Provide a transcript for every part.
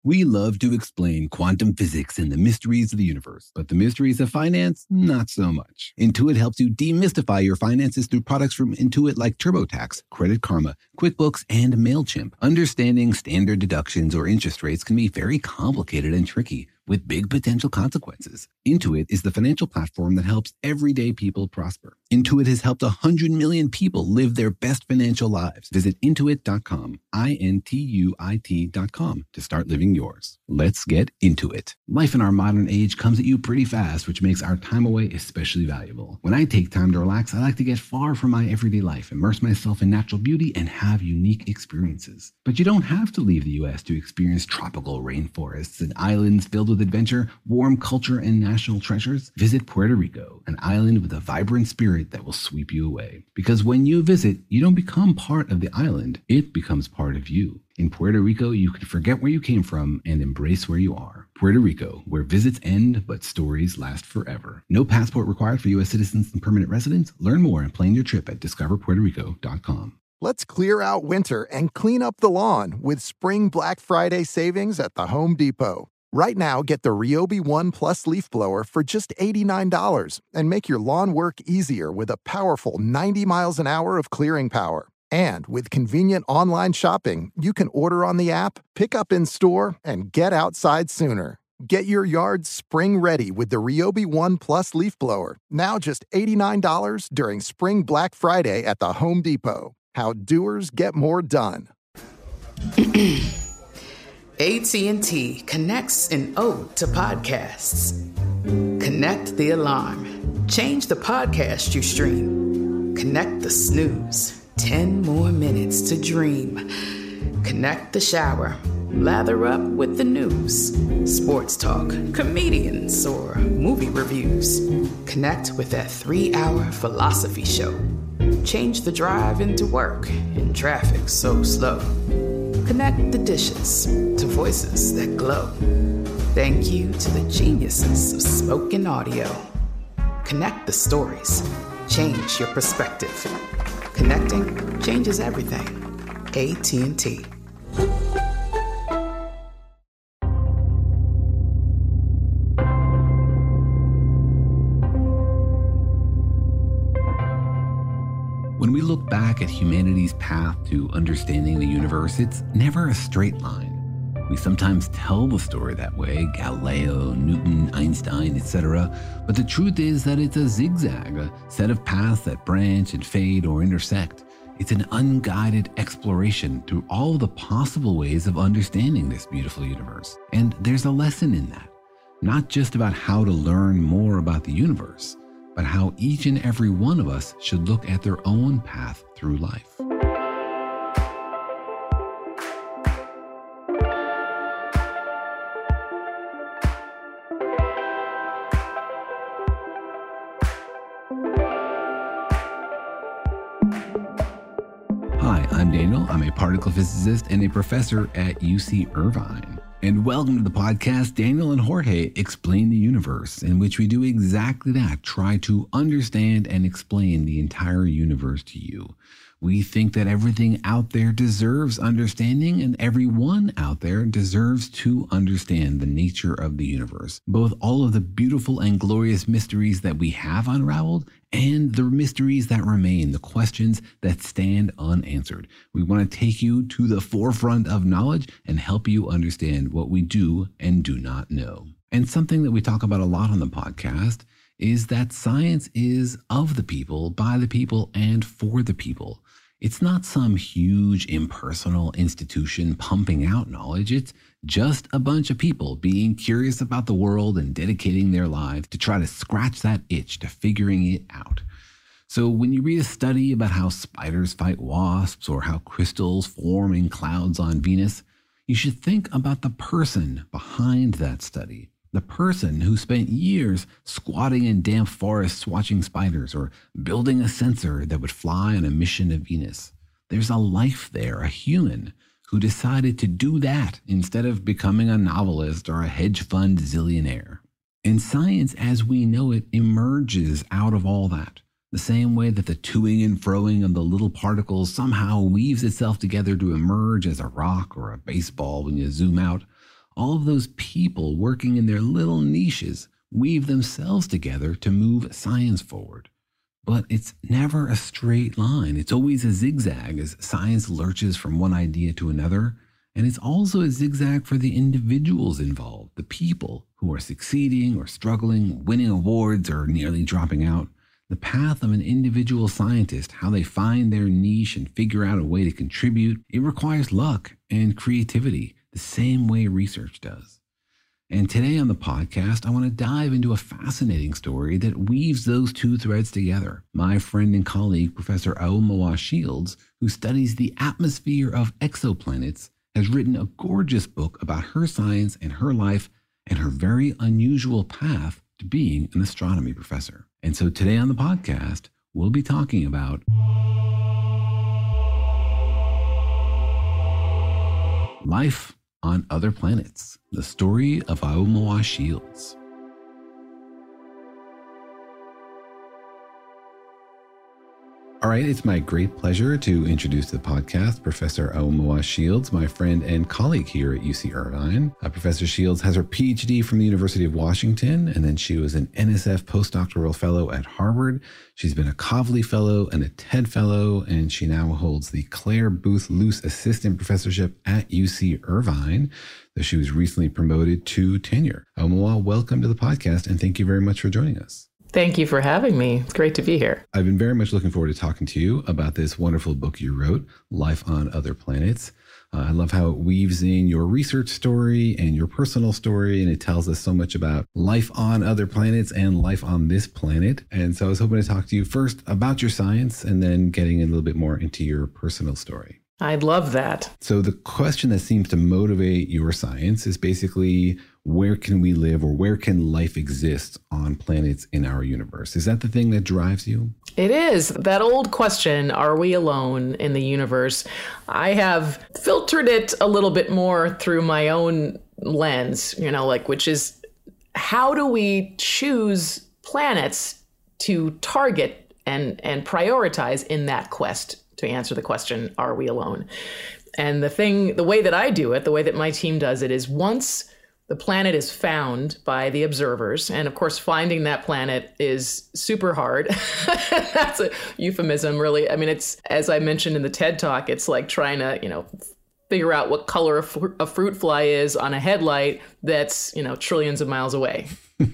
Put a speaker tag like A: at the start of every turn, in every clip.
A: We love to explain quantum physics and the mysteries of the universe, but the mysteries of finance, not so much. Intuit helps you demystify your finances through products from Intuit like TurboTax, Credit Karma, QuickBooks, and MailChimp. Understanding standard deductions or interest rates can be very complicated and tricky, with big potential consequences. Intuit is the financial platform that helps everyday people prosper. Intuit has helped 100 million people live their best financial lives. Visit Intuit.com, Intuit.com, to start living yours. Let's get into it. Life in our modern age comes at you pretty fast, which makes our time away especially valuable. When I take time to relax, I like to get far from my everyday life, immerse myself in natural beauty, and have unique experiences. But you don't have to leave the U.S. to experience tropical rainforests and islands filled with adventure, warm culture, and national treasures. Visit Puerto Rico, an island with a vibrant spirit that will sweep you away. Because when you visit, you don't become part of the island, it becomes part of you. In Puerto Rico, you can forget where you came from and embrace where you are. Puerto Rico, where visits end, but stories last forever. No passport required for U.S. citizens and permanent residents. Learn more and plan your trip at discoverpuertorico.com.
B: Let's clear out winter and clean up the lawn with Spring Black Friday savings at the Home Depot. Right now, get the Ryobi One Plus leaf blower for just $89 and make your lawn work easier with a powerful 90 miles an hour of clearing power. And with convenient online shopping, you can order on the app, pick up in store, and get outside sooner. Get your yard spring ready with the Ryobi One Plus leaf blower, now just $89 during Spring Black Friday at the Home Depot. How doers get more done.
C: AT&T connects an ode to podcasts. Connect the alarm. Change the podcast you stream. Connect the snooze. 10 more minutes to dream. Connect the shower. Lather up with the news. Sports talk, comedians, or movie reviews. Connect with that 3-hour philosophy show. Change the drive into work in traffic so slow. Connect the dishes to voices that glow. Thank you to the geniuses of spoken audio. Connect the stories. Change your perspective. Connecting changes everything. AT&T.
A: When we look back at humanity's path to understanding the universe, it's never a straight line. We sometimes tell the story that way, Galileo, Newton, Einstein, etc. But the truth is that it's a zigzag, a set of paths that branch and fade or intersect. It's an unguided exploration through all the possible ways of understanding this beautiful universe. And there's a lesson in that, not just about how to learn more about the universe, but how each and every one of us should look at their own path through life. Hi, I'm Daniel. I'm a particle physicist and a professor at UC Irvine. And welcome to the podcast, Daniel and Jorge Explain the Universe, in which we do exactly that, try to understand and explain the entire universe to you. We think that everything out there deserves understanding, and everyone out there deserves to understand the nature of the universe, both all of the beautiful and glorious mysteries that we have unraveled and the mysteries that remain, the questions that stand unanswered. We want to take you to the forefront of knowledge and help you understand what we do and do not know. And something that we talk about a lot on the podcast is that science is of the people, by the people, and for the people. It's not some huge impersonal institution pumping out knowledge. It's just a bunch of people being curious about the world and dedicating their lives to try to scratch that itch to figuring it out. So when you read a study about how spiders fight wasps or how crystals form in clouds on Venus, you should think about the person behind that study. The person who spent years squatting in damp forests watching spiders or building a sensor that would fly on a mission to Venus. There's a life there, a human, who decided to do that instead of becoming a novelist or a hedge fund zillionaire. And science as we know it emerges out of all that. The same way that the toing and froing of the little particles somehow weaves itself together to emerge as a rock or a baseball when you zoom out. All of those people working in their little niches weave themselves together to move science forward. But it's never a straight line. It's always a zigzag as science lurches from one idea to another. And it's also a zigzag for the individuals involved, the people who are succeeding or struggling, winning awards or nearly dropping out. The path of an individual scientist, how they find their niche and figure out a way to contribute, it requires luck and creativity, the same way research does. And today on the podcast, I want to dive into a fascinating story that weaves those two threads together. My friend and colleague, Professor Aomawa Shields, who studies the atmosphere of exoplanets, has written a gorgeous book about her science and her life and her very unusual path to being an astronomy professor. And so today on the podcast, we'll be talking about life on other planets, the story of Aomawa Shields. All right, it's my great pleasure to introduce to the podcast Professor Aomawa Shields, my friend and colleague here at UC Irvine. Professor Shields has her PhD from the University of Washington, and then she was an NSF postdoctoral fellow at Harvard. She's been a Kavli Fellow and a TED Fellow, and she now holds the Claire Booth Luce Assistant Professorship at UC Irvine, though she was recently promoted to tenure. Aomawa, welcome to the podcast, and thank you very much for joining us.
D: Thank you for having me. It's great to be here.
A: I've been very much looking forward to talking to you about this wonderful book you wrote, Life on Other Planets. I love how it weaves in your research story and your personal story, and it tells us so much about life on other planets and life on this planet. And so I was hoping to talk to you first about your science and then getting a little bit more into your personal story.
D: I'd love that.
A: So the question that seems to motivate your science is basically, where can we live or where can life exist on planets in our universe? Is that the thing that drives you?
D: It is. That old question, are we alone in the universe? I have filtered it a little bit more through my own lens, which is, how do we choose planets to target and prioritize in that quest to answer the question, are we alone? And the way that I do it, the way that my team does it, is once the planet is found by the observers, and of course, finding that planet is super hard. That's a euphemism, really. I mean, it's, as I mentioned in the TED Talk, it's like trying to, figure out what color a fruit fly is on a headlight that's, trillions of miles away.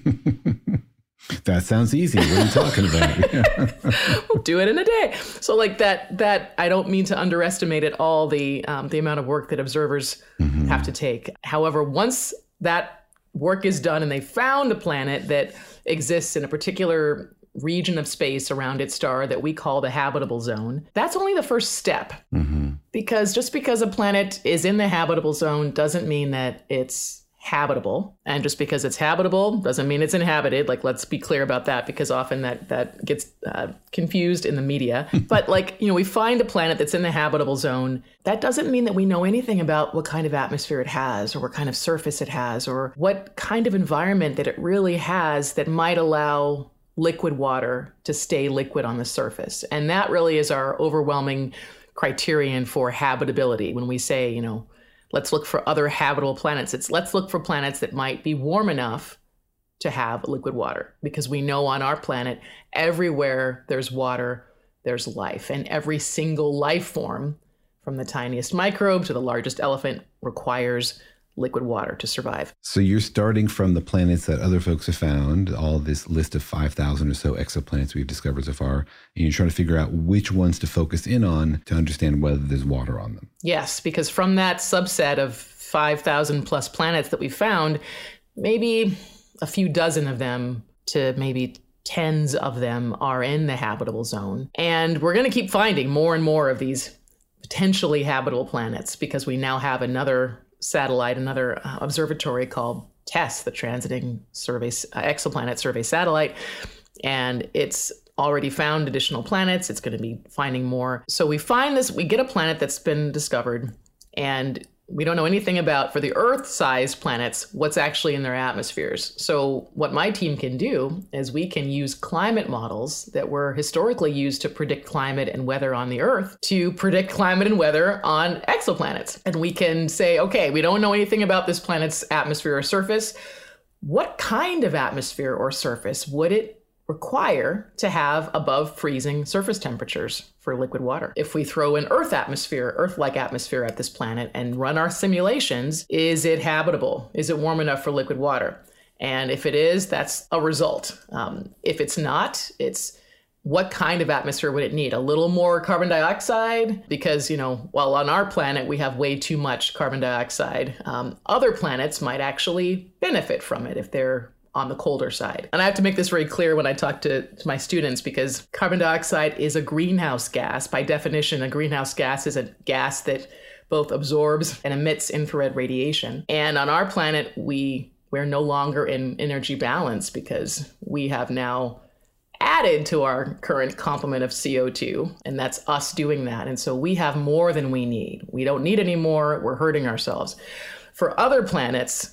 A: That sounds easy. What are you talking about?
D: We'll do it in a day. So like that, I don't mean to underestimate at all the amount of work that observers have to take. However, once that work is done and they found a planet that exists in a particular region of space around its star that we call the habitable zone, that's only the first step. Because just because a planet is in the habitable zone doesn't mean that it's habitable. And just because it's habitable doesn't mean it's inhabited. Like, let's be clear about that, because often that gets confused in the media. But we find a planet that's in the habitable zone. That doesn't mean that we know anything about what kind of atmosphere it has, or what kind of surface it has, or what kind of environment that it really has that might allow liquid water to stay liquid on the surface. And that really is our overwhelming criterion for habitability. When we say, let's look for other habitable planets, let's look for planets that might be warm enough to have liquid water, because we know on our planet, everywhere there's water, there's life. And every single life form, from the tiniest microbe to the largest elephant, requires liquid water to survive.
A: So you're starting from the planets that other folks have found, all this list of 5,000 or so exoplanets we've discovered so far, and you're trying to figure out which ones to focus in on to understand whether there's water on them.
D: Yes, because from that subset of 5,000 plus planets that we found, maybe a few dozen of them to maybe tens of them are in the habitable zone. And we're going to keep finding more and more of these potentially habitable planets, because we now have another satellite, another observatory called TESS, the Transiting Exoplanet Survey Satellite. And it's already found additional planets. It's going to be finding more. So we get a planet that's been discovered, and we don't know anything about, for the Earth-sized planets, what's actually in their atmospheres. So what my team can do is we can use climate models that were historically used to predict climate and weather on the Earth to predict climate and weather on exoplanets. And we can say, okay, we don't know anything about this planet's atmosphere or surface. What kind of atmosphere or surface would it require to have above freezing surface temperatures for liquid water? If we throw an Earth-like atmosphere at this planet and run our simulations, is it habitable? Is it warm enough for liquid water? And if it is, that's a result. If it's not, it's what kind of atmosphere would it need? A little more carbon dioxide? Because, while on our planet we have way too much carbon dioxide, other planets might actually benefit from it if they're on the colder side. And I have to make this very clear when I talk to my students, because carbon dioxide is a greenhouse gas. By definition, a greenhouse gas is a gas that both absorbs and emits infrared radiation. And on our planet, we're no longer in energy balance because we have now added to our current complement of CO2, and that's us doing that. And so we have more than we need. We don't need any more. We're hurting ourselves. For other planets,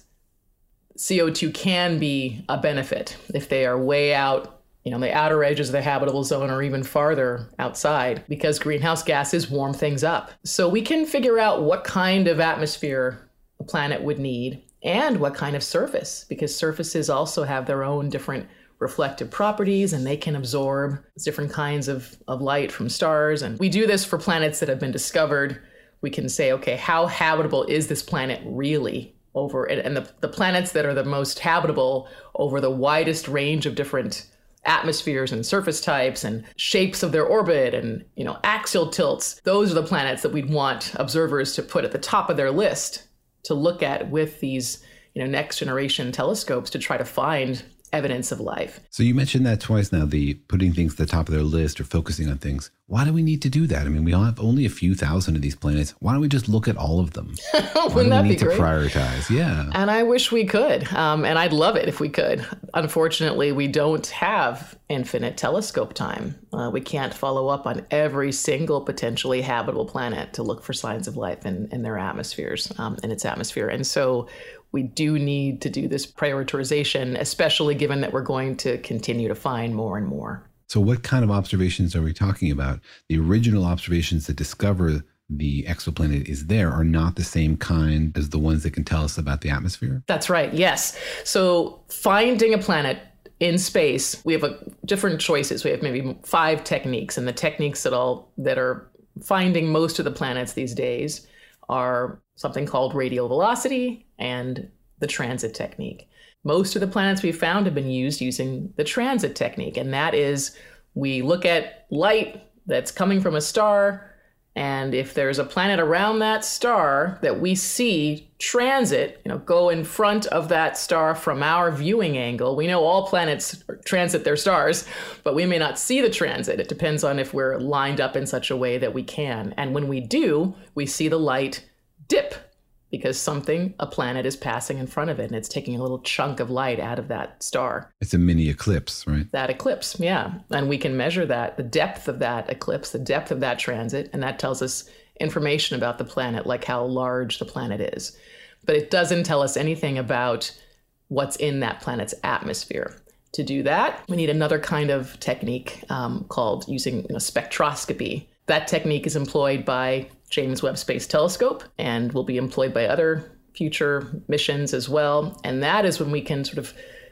D: CO2 can be a benefit if they are way out, the outer edges of the habitable zone or even farther outside, because greenhouse gases warm things up. So we can figure out what kind of atmosphere a planet would need and what kind of surface, because surfaces also have their own different reflective properties and they can absorb different kinds of light from stars. And we do this for planets that have been discovered. We can say, okay, how habitable is this planet really? And the planets that are the most habitable over the widest range of different atmospheres and surface types and shapes of their orbit and, axial tilts, those are the planets that we'd want observers to put at the top of their list to look at with these, next generation telescopes to try to find evidence of life.
A: So you mentioned that twice now, the putting things at the top of their list or focusing on things. Why do we need to do that? I mean, we all have only a few thousand of these planets. Why don't we just look at all of them?
D: Wouldn't that be great?
A: We need to prioritize. Yeah.
D: And I wish we could. And I'd love it if we could. Unfortunately, we don't have infinite telescope time. We can't follow up on every single potentially habitable planet to look for signs of life in their atmospheres, in its atmosphere. And so we do need to do this prioritization, especially given that we're going to continue to find more and more.
A: So what kind of observations are we talking about? The original observations that discover the exoplanet is there are not the same kind as the ones that can tell us about the atmosphere? That's
D: right, yes. So finding a planet in space, we have different choices. We have maybe 5 techniques, and the techniques that are finding most of the planets these days are something called radial velocity and the transit technique. Most of the planets we've found have been used using the transit technique, and that is we look at light that's coming from a star, and if there's a planet around that star that we see transit, go in front of that star from our viewing angle. We know all planets transit their stars, but we may not see the transit. It depends on if we're lined up in such a way that we can. And when we do, we see the light dip because a planet is passing in front of it and it's taking a little chunk of light out of that star.
A: It's a mini eclipse, right?
D: That eclipse, yeah. And we can measure that, the depth of that eclipse, the depth of that transit, and that tells us information about the planet, like how large the planet is. But it doesn't tell us anything about what's in that planet's atmosphere. To do that, we need another kind of technique called using spectroscopy. That technique is employed by James Webb Space Telescope and will be employed by other future missions as well. And that is when we can sort of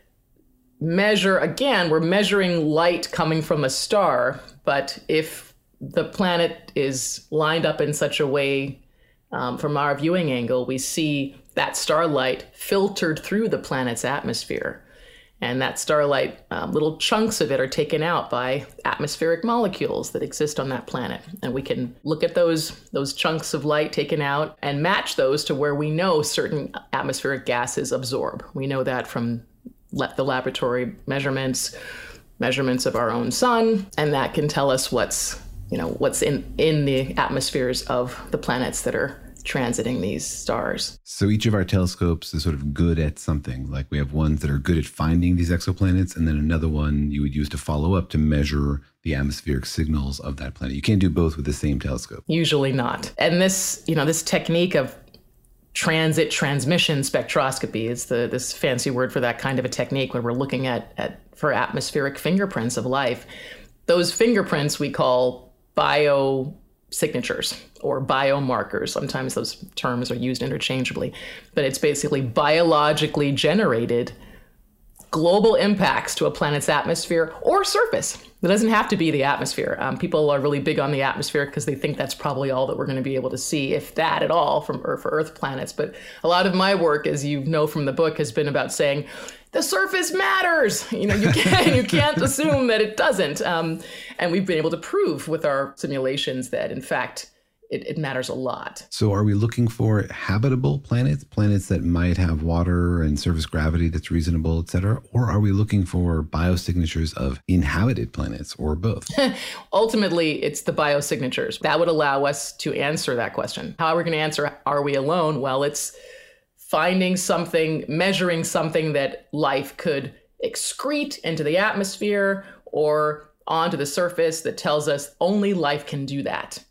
D: measure, again, we're measuring light coming from a star, but if the planet is lined up in such a way from our viewing angle, we see that starlight filtered through the planet's atmosphere. And that starlight, little chunks of it are taken out by atmospheric molecules that exist on that planet. And we can look at those chunks of light taken out and match those to where we know certain atmospheric gases absorb. We know that from the laboratory measurements of our own sun, and that can tell us what's in the atmospheres of the planets that are transiting these stars.
A: So each of our telescopes is sort of good at something. Like we have ones that are good at finding these exoplanets, and then another one you would use to follow up to measure the atmospheric signals of that planet. You can't do both with the same telescope.
D: Usually not. And this technique of transit transmission spectroscopy. It's this fancy word for that kind of a technique when we're looking for atmospheric fingerprints of life. Those fingerprints we call biosignatures or biomarkers. Sometimes those terms are used interchangeably, but it's basically biologically generated global impacts to a planet's atmosphere or surface. It doesn't have to be the atmosphere. People are really big on the atmosphere because they think that's probably all that we're going to be able to see, if that at all, for Earth planets. But a lot of my work, as you know from the book, has been about saying the surface matters. You can't assume that it doesn't. And we've been able to prove with our simulations that, in fact, it matters a lot.
A: So are we looking for habitable planets that might have water and surface gravity that's reasonable, et cetera? Or are we looking for biosignatures of inhabited planets, or both?
D: Ultimately, it's the biosignatures. That would allow us to answer that question. How are we going to answer, are we alone? Well, it's finding something, measuring something that life could excrete into the atmosphere or onto the surface that tells us only life can do that.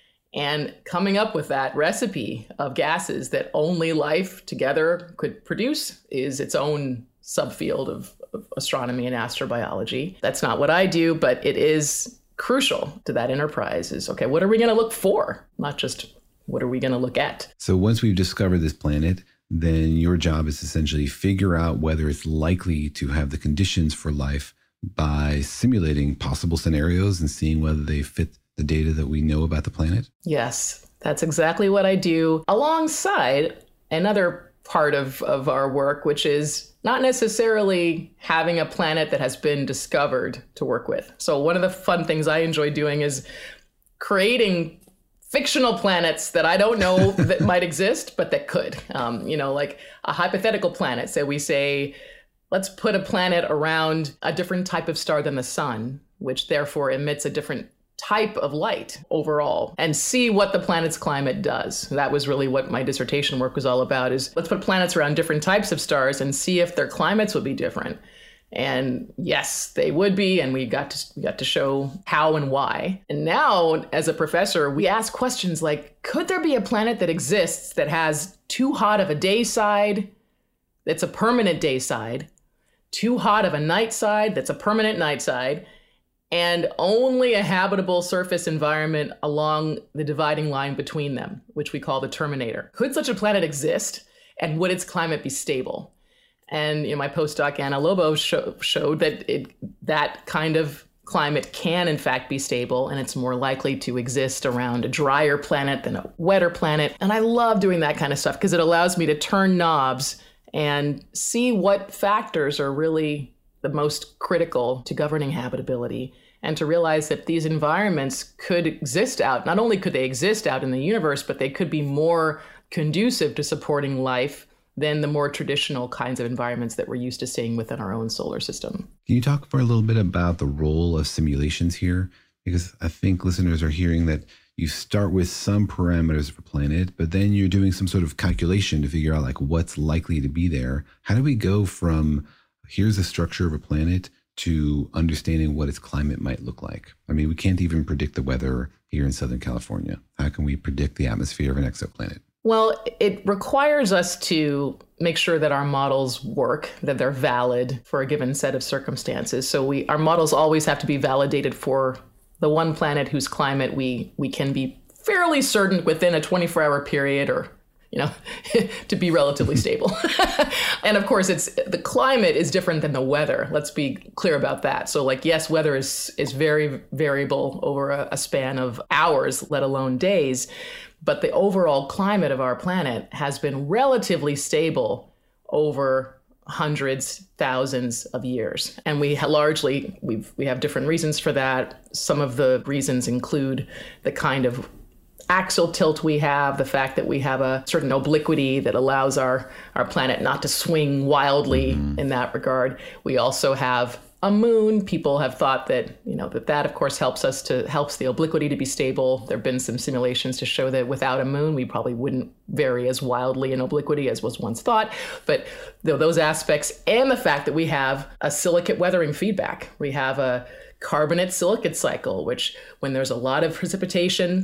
D: And coming up with that recipe of gases that only life together could produce is its own subfield of astronomy and astrobiology. That's not what I do, but it is crucial to that enterprise is, okay, what are we going to look for? Not just what are we going to look at?
A: So once we've discovered this planet, then your job is essentially figure out whether it's likely to have the conditions for life by simulating possible scenarios and seeing whether they fit the data that we know about the planet?
D: Yes, that's exactly what I do alongside another part of our work, which is not necessarily having a planet that has been discovered to work with. So one of the fun things I enjoy doing is creating fictional planets that I don't know that might exist, but that could, like a hypothetical planet. So we say, let's put a planet around a different type of star than the sun, which therefore emits a different type of light overall, and see what the planet's climate does. That was really what my dissertation work was all about, is let's put planets around different types of stars and see if their climates would be different. And yes, they would be, and we got to show how and why. And now, as a professor, we ask questions like, could there be a planet that exists that has too hot of a day side that's a permanent day side, too hot of a night side that's a permanent night side, and only a habitable surface environment along the dividing line between them, which we call the terminator? Could such a planet exist, and would its climate be stable? And my postdoc, Anna Lobo, showed that that kind of climate can, in fact, be stable, and it's more likely to exist around a drier planet than a wetter planet. And I love doing that kind of stuff because it allows me to turn knobs and see what factors are really the most critical to governing habitability, and to realize that these environments could exist out. Not only could they exist out in the universe, but they could be more conducive to supporting life than the more traditional kinds of environments that we're used to seeing within our own solar system.
A: Can you talk for a little bit about the role of simulations here? Because I think listeners are hearing that you start with some parameters of a planet, but then you're doing some sort of calculation to figure out like what's likely to be there. How do we go from here's the structure of a planet to understanding what its climate might look like? I mean, we can't even predict the weather here in Southern California. How can we predict the atmosphere of an exoplanet?
D: Well, it requires us to make sure that our models work, that they're valid for a given set of circumstances. So our models always have to be validated for the one planet whose climate we can be fairly certain within a 24-hour period or to be relatively stable. And of course, the climate is different than the weather. Let's be clear about that. So yes, weather is very variable over a span of hours, let alone days. But the overall climate of our planet has been relatively stable over hundreds, thousands of years. And we have different reasons for that. Some of the reasons include the kind of axial tilt we have, the fact that we have a certain obliquity that allows our planet not to swing wildly in that regard. We also have a moon. People have thought that, that of course helps the obliquity to be stable. There have been some simulations to show that without a moon, we probably wouldn't vary as wildly in obliquity as was once thought. But those aspects and the fact that we have a silicate weathering feedback, we have a carbonate silicate cycle, which when there's a lot of precipitation,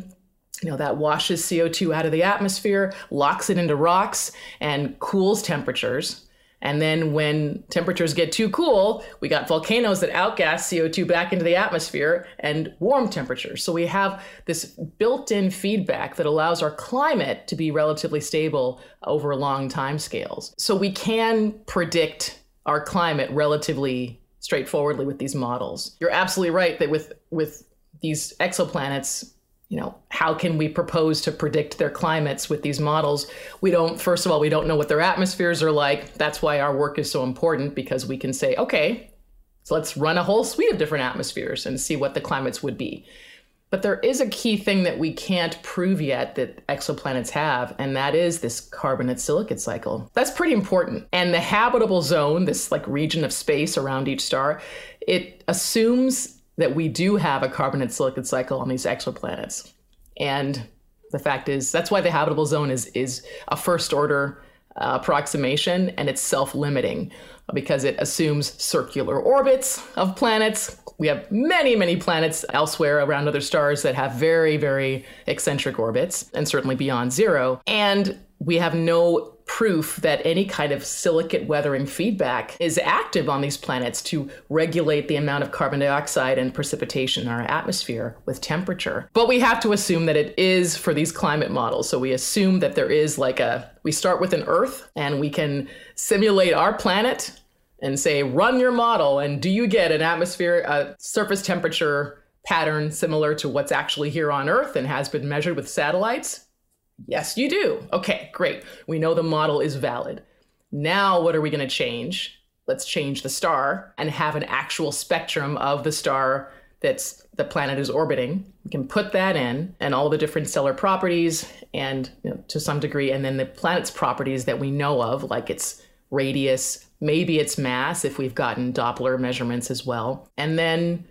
D: that washes CO2 out of the atmosphere, locks it into rocks, and cools temperatures. And then when temperatures get too cool, we got volcanoes that outgas CO2 back into the atmosphere and warm temperatures. So we have this built-in feedback that allows our climate to be relatively stable over long time scales. So we can predict our climate relatively straightforwardly with these models. You're absolutely right that with these exoplanets, how can we propose to predict their climates with these models? First of all, we don't know what their atmospheres are like. That's why our work is so important, because we can say, okay, so let's run a whole suite of different atmospheres and see what the climates would be. But there is a key thing that we can't prove yet that exoplanets have, and that is this carbonate-silicate cycle. That's pretty important. And the habitable zone, this region of space around each star, it assumes that we do have a carbonate-silicate cycle on these exoplanets. And the fact is, that's why the habitable zone is a first-order approximation, and it's self-limiting because it assumes circular orbits of planets. We have many, many planets elsewhere around other stars that have very, very eccentric orbits, and certainly beyond zero. And we have no proof that any kind of silicate weathering feedback is active on these planets to regulate the amount of carbon dioxide and precipitation in our atmosphere with temperature. But we have to assume that it is for these climate models. So we assume that there is we start with an Earth, and we can simulate our planet and say, run your model, and do you get an atmosphere, a surface temperature pattern similar to what's actually here on Earth and has been measured with satellites? Yes, you do. Okay, great. We know the model is valid. Now, what are we going to change? Let's change the star and have an actual spectrum of the star that's the planet is orbiting. We can put that in, and all the different stellar properties and to some degree, and then the planet's properties that we know of, like its radius, maybe its mass, if we've gotten Doppler measurements as well. And then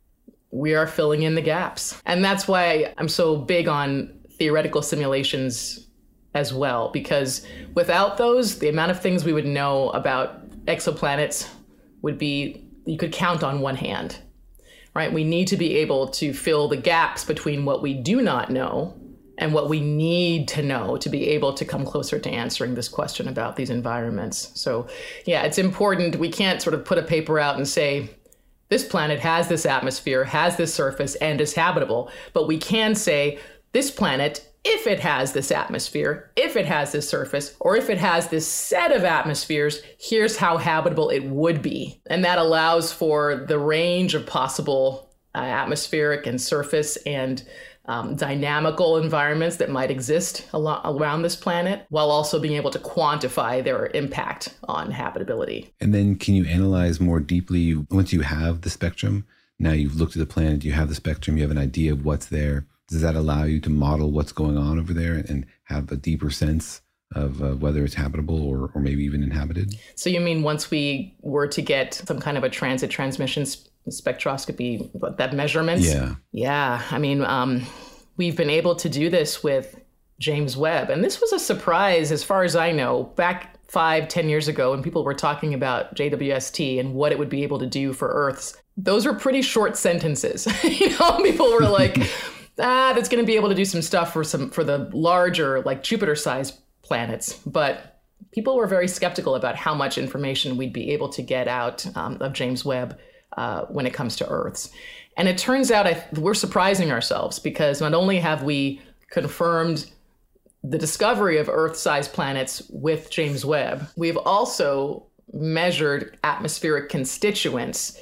D: we are filling in the gaps. And that's why I'm so big on theoretical simulations as well, because without those, the amount of things we would know about exoplanets would be, you could count on one hand, right? We need to be able to fill the gaps between what we do not know and what we need to know to be able to come closer to answering this question about these environments. So yeah, it's important. We can't sort of put a paper out and say, this planet has this atmosphere, has this surface, and is habitable. But we can say, this planet, if it has this atmosphere, if it has this surface, or if it has this set of atmospheres, here's how habitable it would be. And that allows for the range of possible atmospheric and surface and dynamical environments that might exist around this planet, while also being able to quantify their impact on habitability.
A: And then can you analyze more deeply once you have the spectrum? Now you've looked at the planet, you have the spectrum, you have an idea of what's there. Does that allow you to model what's going on over there and have a deeper sense of whether it's habitable or maybe even inhabited?
D: So you mean once we were to get some kind of a transit transmission spectroscopy, that measurements?
A: Yeah.
D: Yeah. I mean, we've been able to do this with James Webb. And this was a surprise, as far as I know, back 5-10 years ago when people were talking about JWST and what it would be able to do for Earth's. Those were pretty short sentences. People were like, that's going to be able to do some stuff for the larger, like Jupiter-sized planets. But people were very skeptical about how much information we'd be able to get out of James Webb when it comes to Earth's. And it turns out we're surprising ourselves, because not only have we confirmed the discovery of Earth-sized planets with James Webb, we've also measured atmospheric constituents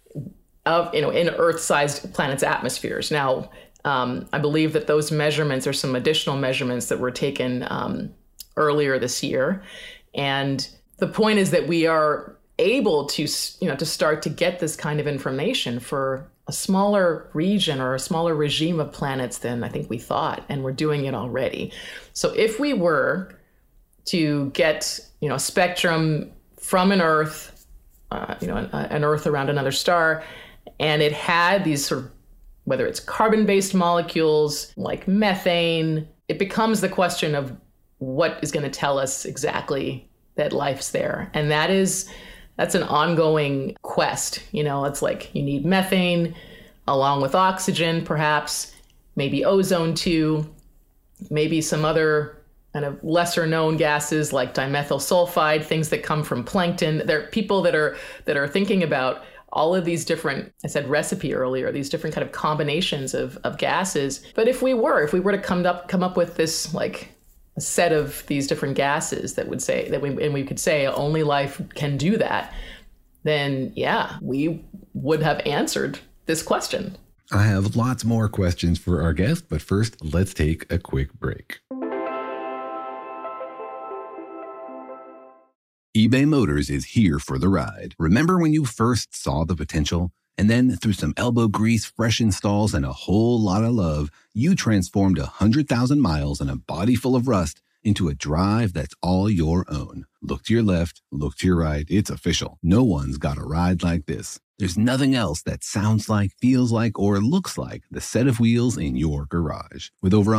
D: of in Earth-sized planets' atmospheres. Now, I believe that those measurements are some additional measurements that were taken earlier this year. And the point is that we are able to start to get this kind of information for a smaller region or a smaller regime of planets than I think we thought, and we're doing it already. So if we were to get, a spectrum from an Earth, an Earth around another star, and it had these sort of, whether it's carbon-based molecules like methane, it becomes the question of what is going to tell us exactly that life's there. And that's an ongoing quest. It's like you need methane along with oxygen, perhaps. maybe ozone 2, maybe some other kind of lesser known gases like dimethyl sulfide, things that come from plankton. There are people that are thinking about all of these different, I said recipe earlier, these different kind of combinations of gases. But if we were to come up with this like a set of these different gases that would say that we could say only life can do that, then yeah, we would have answered this question.
A: I have lots more questions for our guest, but first, let's take a quick break. eBay Motors is here for the ride. Remember when you first saw the potential? And then through some elbow grease, fresh installs, and a whole lot of love, you transformed 100,000 miles and a body full of rust into a drive that's all your own. Look to your left, look to your right. It's official. No one's got a ride like this. There's nothing else that sounds like, feels like, or looks like the set of wheels in your garage. With over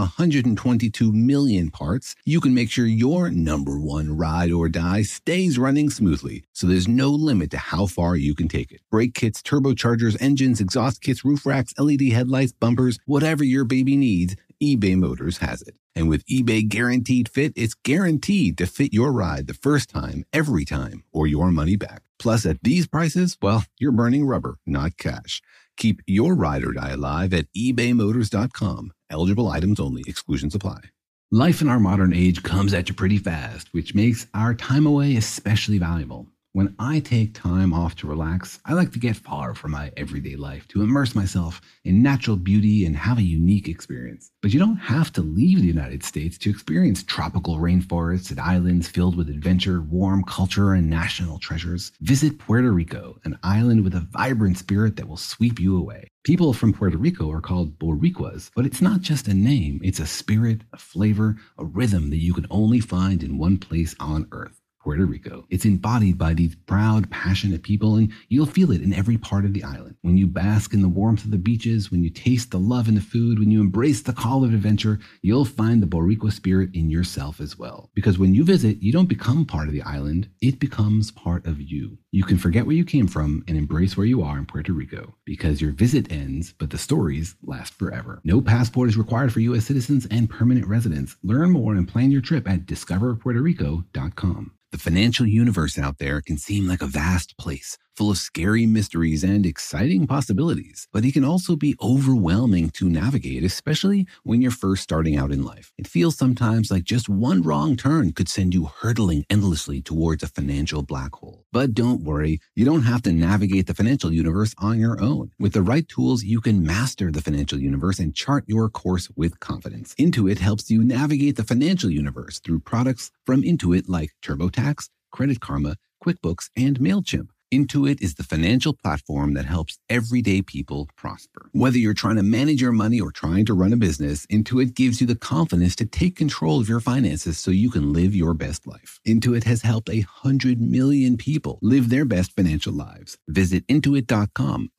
A: 122 million parts, you can make sure your number one ride or die stays running smoothly, so there's no limit to how far you can take it. Brake kits, turbochargers, engines, exhaust kits, roof racks, LED headlights, bumpers, whatever your baby needs, eBay Motors has it. And with eBay Guaranteed Fit, it's guaranteed to fit your ride the first time, every time, or your money back. Plus, at these prices, well, you're burning rubber, not cash. Keep your ride or die alive at ebaymotors.com. Eligible items only. Exclusions apply. Life in our modern age comes at you pretty fast, which makes our time away especially valuable. When I take time off to relax, I like to get far from my everyday life, to immerse myself in natural beauty and have a unique experience. But you don't have to leave the United States to experience tropical rainforests and islands filled with adventure, warm culture, and national treasures. Visit Puerto Rico, an island with a vibrant spirit that will sweep you away. People from Puerto Rico are called Boricuas, but it's not just a name. It's a spirit, a flavor, a rhythm that you can only find in one place on Earth. Puerto Rico. It's embodied by these proud, passionate people, and you'll feel it in every part of the island. When you bask in the warmth of the beaches, when you taste the love in the food, when you embrace the call of adventure, you'll find the Boricua spirit in yourself as well. Because when you visit, you don't become part of the island, it becomes part of you. You can forget where you came from and embrace where you are in Puerto Rico, because your visit ends, but the stories last forever. No passport is required for U.S. citizens and permanent residents. Learn more and plan your trip at discoverpuertorico.com. The financial universe out there can seem like a vast place, full of scary mysteries and exciting possibilities, but it can also be overwhelming to navigate, especially when you're first starting out in life. It feels sometimes like just one wrong turn could send you hurtling endlessly towards a financial black hole. But don't worry, you don't have to navigate the financial universe on your own. With the right tools, you can master the financial universe and chart your course with confidence. Intuit helps you navigate the financial universe through products from Intuit like TurboTax, Credit Karma, QuickBooks, and MailChimp. Intuit is the financial platform that helps everyday people prosper. Whether you're trying to manage your money or trying to run a business, Intuit gives you the confidence to take control of your finances so you can live your best life. Intuit has helped 100 million people live their best financial lives. Visit Intuit.com,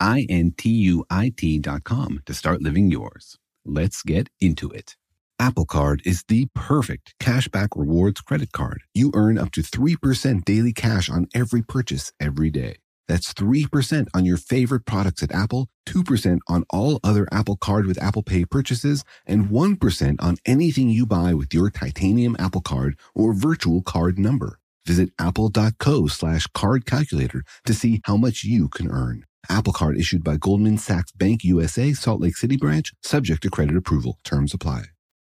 A: Intuit.com, to start living yours. Let's get into it. Apple Card is the perfect cashback rewards credit card. You earn up to 3% daily cash on every purchase every day. That's 3% on your favorite products at Apple, 2% on all other Apple Card with Apple Pay purchases, and 1% on anything you buy with your titanium Apple Card or virtual card number. Visit apple.co/card calculator to see how much you can earn. Apple Card issued by Goldman Sachs Bank USA, Salt Lake City branch, subject to credit approval. Terms apply.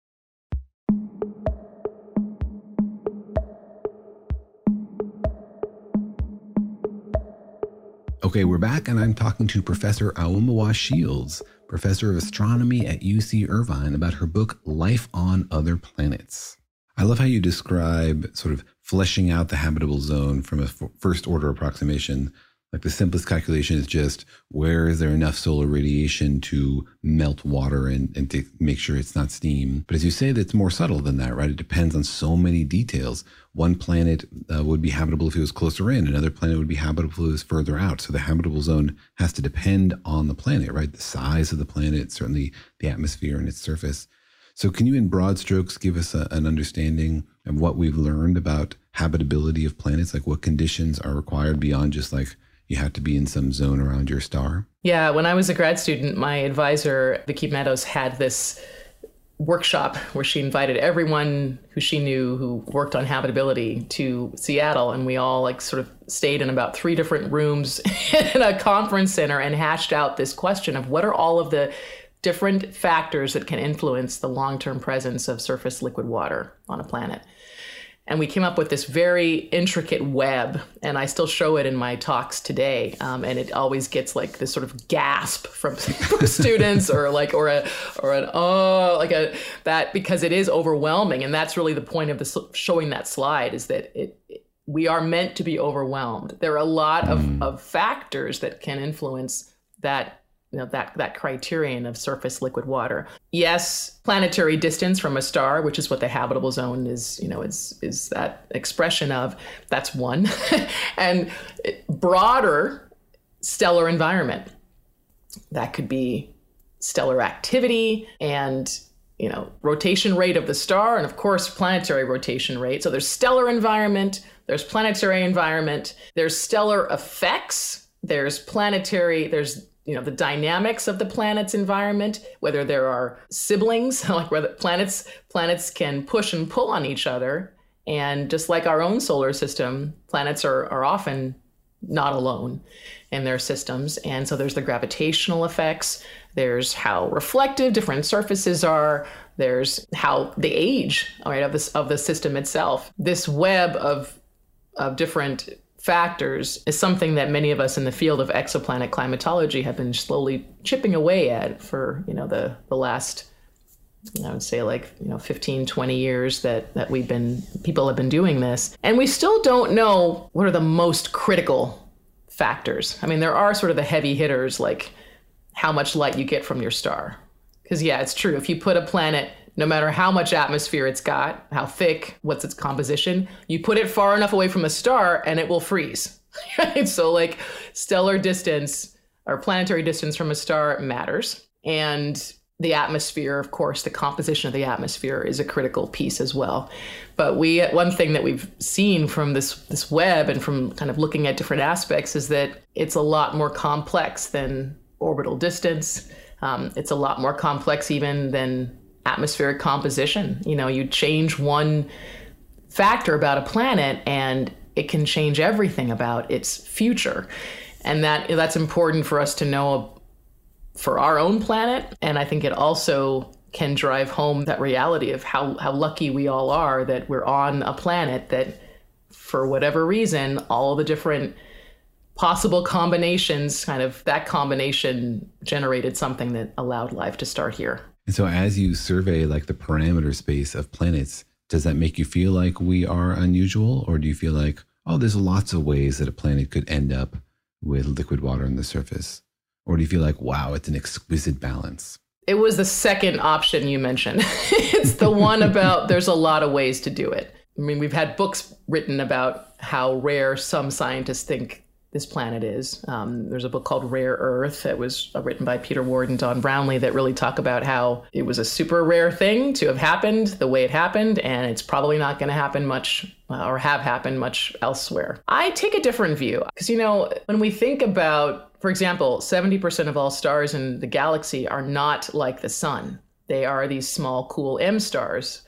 A: Okay, we're back, and I'm talking to Professor Aomawa Shields, Professor of Astronomy at UC Irvine, about her book, Life on Other Planets. I love how you describe sort of fleshing out the habitable zone from a first-order approximation. Like the simplest calculation is just where is there enough solar radiation to melt water and to make sure it's not steam. But as you say, that's more subtle than that, right? It depends on so many details. One planet would be habitable if it was closer in. Another planet would be habitable if it was further out. So the habitable zone has to depend on the planet, right? The size of the planet, certainly the atmosphere and its surface. So can you, in broad strokes, give us an understanding of what we've learned about habitability of planets? Like what conditions are required beyond just like, you have to be in some zone around your star?
D: Yeah, when I was a grad student, my advisor, Vicki Meadows, had this workshop where she invited everyone who she knew who worked on habitability to Seattle. And we all like sort of stayed in about 3 different rooms in a conference center and hashed out this question of what are all of the different factors that can influence the long-term presence of surface liquid water on a planet. And we came up with this very intricate web, and I still show it in my talks today. And it always gets like this sort of gasp from students, or that, because it is overwhelming. And that's really the point of showing that slide, is that we are meant to be overwhelmed. There are a lot of factors that can influence that. That criterion of surface liquid water. Yes, planetary distance from a star, which is what the habitable zone is that expression of. That's one. And broader stellar environment. That could be stellar activity and, rotation rate of the star, and of course, planetary rotation rate. So there's stellar environment, there's planetary environment, there's stellar effects, there's the dynamics of the planet's environment, whether there are siblings, like whether planets can push and pull on each other. And just like our own solar system, planets are often not alone in their systems. And so there's the gravitational effects. There's how reflective different surfaces are. There's how the age, of the system itself. This web of different factors is something that many of us in the field of exoplanet climatology have been slowly chipping away at for, the last, I would say 15, 20 years that people have been doing this. And we still don't know what are the most critical factors. I mean, there are sort of the heavy hitters, like how much light you get from your star. Because it's true. If you put a planet, no matter how much atmosphere it's got, how thick, what's its composition, you put it far enough away from a star and it will freeze. Right? So stellar distance or planetary distance from a star matters. And the atmosphere, of course, the composition of the atmosphere is a critical piece as well. But one thing that we've seen from this web and from kind of looking at different aspects is that it's a lot more complex than orbital distance. It's a lot more complex even than atmospheric composition. You change one factor about a planet and it can change everything about its future. And that's important for us to know for our own planet. And I think it also can drive home that reality of how lucky we all are that we're on a planet that, for whatever reason, all the different possible combinations, that combination generated something that allowed life to start here.
A: And so as you survey the parameter space of planets, does that make you feel like we are unusual? Or do you feel like, there's lots of ways that a planet could end up with liquid water on the surface? Or do you feel like, wow, it's an exquisite balance?
D: It was the second option you mentioned. It's the one about there's a lot of ways to do it. I mean, we've had books written about how rare some scientists think this planet is. There's a book called Rare Earth that was written by Peter Ward and Don Brownlee that really talk about how it was a super rare thing to have happened the way it happened, and it's probably not going to happen much or have happened much elsewhere. I take a different view because, when we think about, for example, 70% of all stars in the galaxy are not like the sun. They are these small, cool M stars.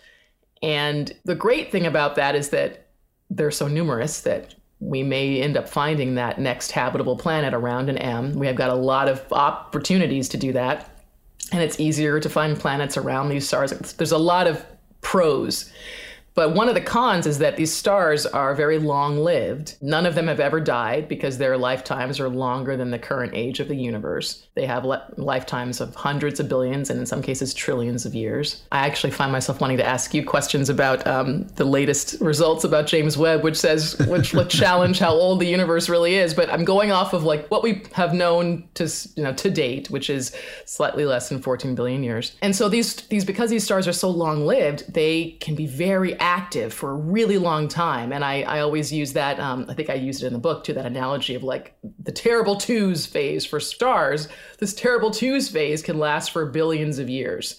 D: And the great thing about that is that they're so numerous that we may end up finding that next habitable planet around an M. We have got a lot of opportunities to do that. And it's easier to find planets around these stars. There's a lot of pros. But one of the cons is that these stars are very long-lived. None of them have ever died because their lifetimes are longer than the current age of the universe. They have lifetimes of hundreds of billions and in some cases trillions of years. I actually find myself wanting to ask you questions about the latest results about James Webb, which challenge how old the universe really is. But I'm going off of what we have known to date, which is slightly less than 14 billion years. And so these because these stars are so long-lived, they can be very active for a really long time. And I always use that, I think I used it in the book too, that analogy of the terrible twos phase for stars. This terrible twos phase can last for billions of years.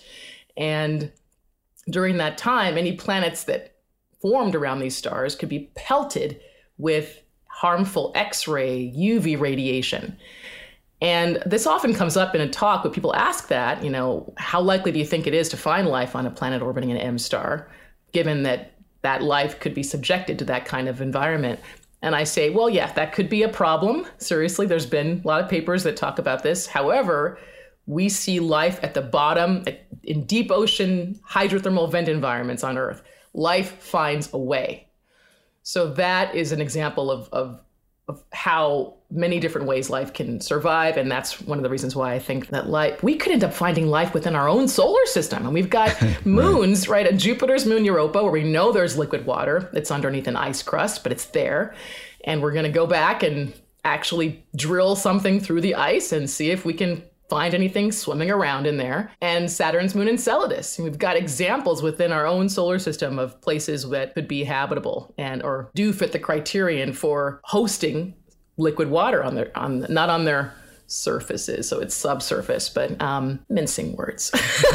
D: And during that time, any planets that formed around these stars could be pelted with harmful X-ray, UV radiation. And this often comes up in a talk when people ask that, how likely do you think it is to find life on a planet orbiting an M star, given that that life could be subjected to that kind of environment? And I say, well, yeah, that could be a problem. Seriously, there's been a lot of papers that talk about this. However, we see life at the bottom, in deep ocean hydrothermal vent environments on Earth. Life finds a way. So that is an example of how many different ways life can survive. And that's one of the reasons why I think that we could end up finding life within our own solar system. And we've got moons, right? At Jupiter's moon Europa, where we know there's liquid water. It's underneath an ice crust, but it's there. And we're going to go back and actually drill something through the ice and see if we can find anything swimming around in there. And Saturn's moon Enceladus. And we've got examples within our own solar system of places that could be habitable or do fit the criterion for hosting liquid water not on their surfaces. So it's subsurface, but mincing words.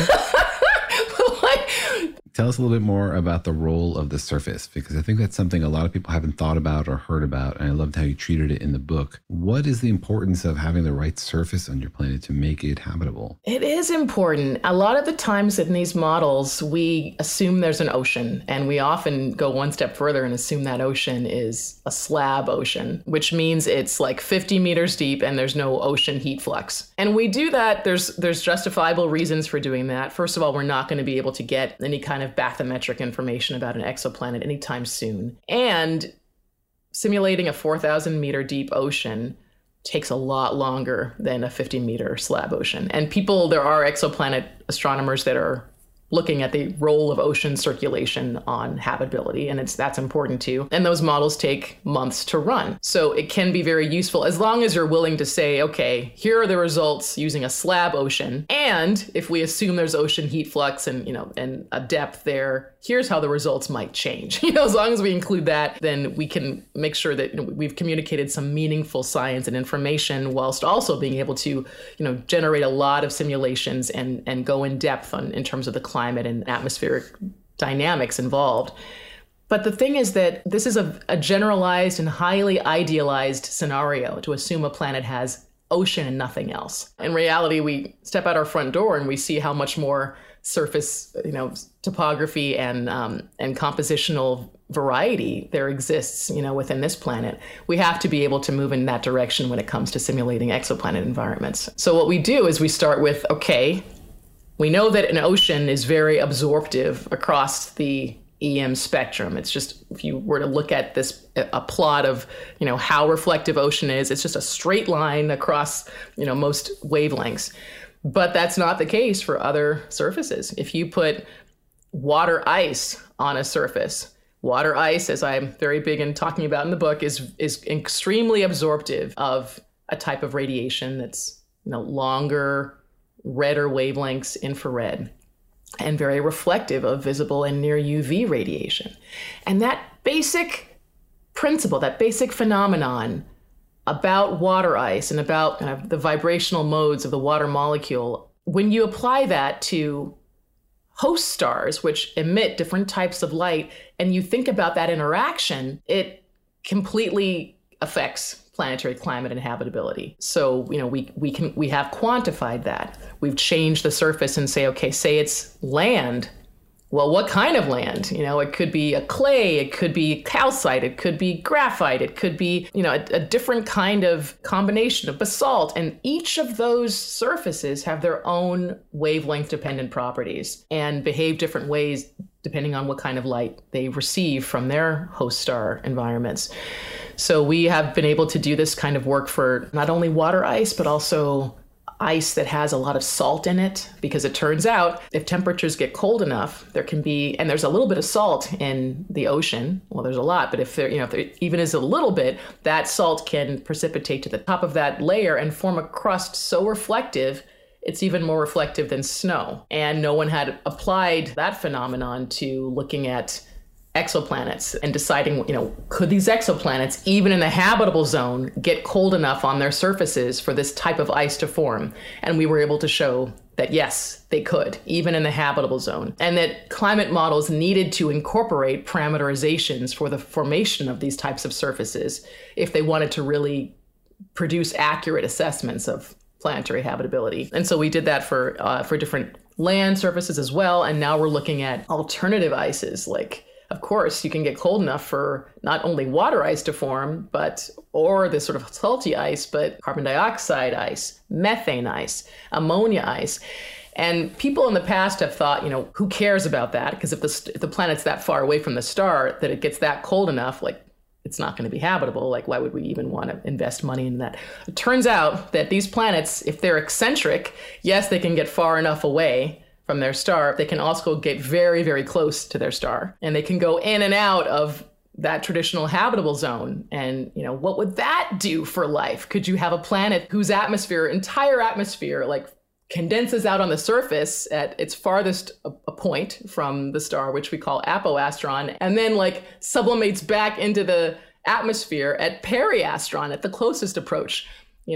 A: Tell us a little bit more about the role of the surface, because I think that's something a lot of people haven't thought about or heard about, and I loved how you treated it in the book. What is the importance of having the right surface on your planet to make it habitable?
D: It is important. A lot of the times in these models, we assume there's an ocean, and we often go one step further and assume that ocean is a slab ocean, which means it's like 50 meters deep and there's no ocean heat flux. And we do that. There's justifiable reasons for doing that. First of all, we're not going to be able to get any kind of bathymetric information about an exoplanet anytime soon. And simulating a 4,000 meter deep ocean takes a lot longer than a 50 meter slab ocean. And there are exoplanet astronomers that are looking at the role of ocean circulation on habitability, and that's important too. And those models take months to run. So it can be very useful as long as you're willing to say, okay, here are the results using a slab ocean. And if we assume there's ocean heat flux and a depth there, here's how the results might change. As long as we include that, then we can make sure that we've communicated some meaningful science and information whilst also being able to, generate a lot of simulations and go in depth in terms of the climate and atmospheric dynamics involved. But the thing is that this is a generalized and highly idealized scenario to assume a planet has ocean and nothing else. In reality, we step out our front door and we see how much more surface, topography and compositional variety there exists, within this planet. We have to be able to move in that direction when it comes to simulating exoplanet environments. So what we do is we start with, okay, we know that an ocean is very absorptive across the EM spectrum. It's just, if you were to look at a plot of, how reflective ocean is, it's just a straight line across, most wavelengths. But that's not the case for other surfaces. If you put water ice on a surface, water ice, as I'm very big in talking about in the book, is extremely absorptive of a type of radiation that's, longer, redder wavelengths, infrared, and very reflective of visible and near UV radiation. And that basic principle, that basic phenomenon about water ice and about kind of the vibrational modes of the water molecule, when you apply that to host stars, which emit different types of light, and you think about that interaction, it completely affects planetary climate and habitability. So, we have quantified that. We've changed the surface and say, okay, say it's land. Well, what kind of land? It could be a clay, it could be calcite, it could be graphite, it could be, a different kind of combination of basalt. And each of those surfaces have their own wavelength dependent properties and behave different ways depending on what kind of light they receive from their host star environments. So we have been able to do this kind of work for not only water ice, but also ice that has a lot of salt in it, because it turns out if temperatures get cold enough, there can be, and there's a little bit of salt in the ocean. Well, there's a lot, but if there even is a little bit, that salt can precipitate to the top of that layer and form a crust so reflective, it's even more reflective than snow. And no one had applied that phenomenon to looking at exoplanets and deciding, could these exoplanets, even in the habitable zone, get cold enough on their surfaces for this type of ice to form? And we were able to show that yes, they could, even in the habitable zone. And that climate models needed to incorporate parameterizations for the formation of these types of surfaces if they wanted to really produce accurate assessments of planetary habitability. And so we did that for different land surfaces as well. And now we're looking at alternative ices. Like, of course, you can get cold enough for not only water ice to form, or this sort of salty ice, but carbon dioxide ice, methane ice, ammonia ice. And people in the past have thought, who cares about that? Because if the planet's that far away from the star that it gets that cold enough, like, it's not going to be habitable. Like, why would we even want to invest money in that? It turns out that these planets, if they're eccentric, yes, they can get far enough away from their star. They can also get very, very close to their star. And they can go in and out of that traditional habitable zone. And, what would that do for life? Could you have a planet whose entire atmosphere, like, condenses out on the surface at its farthest a point from the star, which we call apoastron, and then like sublimates back into the atmosphere at periastron, at the closest approach,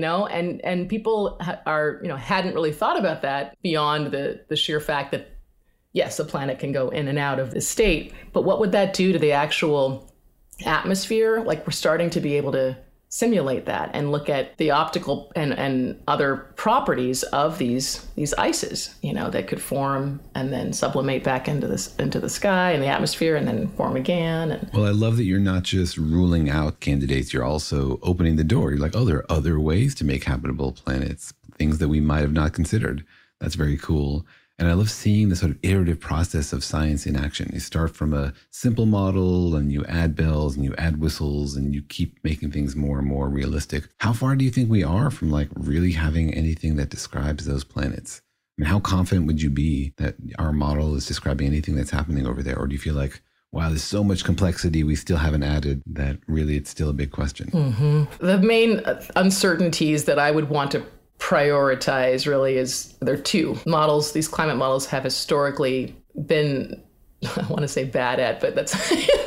D: and people hadn't really thought about that beyond the sheer fact that, yes, a planet can go in and out of this state, but what would that do to the actual atmosphere? Like, we're starting to be able to simulate that and look at the optical and other properties of these ices, that could form and then sublimate back into the sky and the atmosphere and then form again.
A: Well, I love that you're not just ruling out candidates, you're also opening the door. You're like, oh, there are other ways to make habitable planets, things that we might have not considered. That's very cool. And I love seeing the sort of iterative process of science in action. You start from a simple model and you add bells and you add whistles and you keep making things more and more realistic. How far do you think we are from like really having anything that describes those planets? I mean, how confident would you be that our model is describing anything that's happening over there? Or do you feel like, wow, there's so much complexity we still haven't added that really it's still a big question?
D: Mm-hmm. The main uncertainties that I would want to prioritize really there are two models. These climate models have historically been, I want to say bad at, but that's,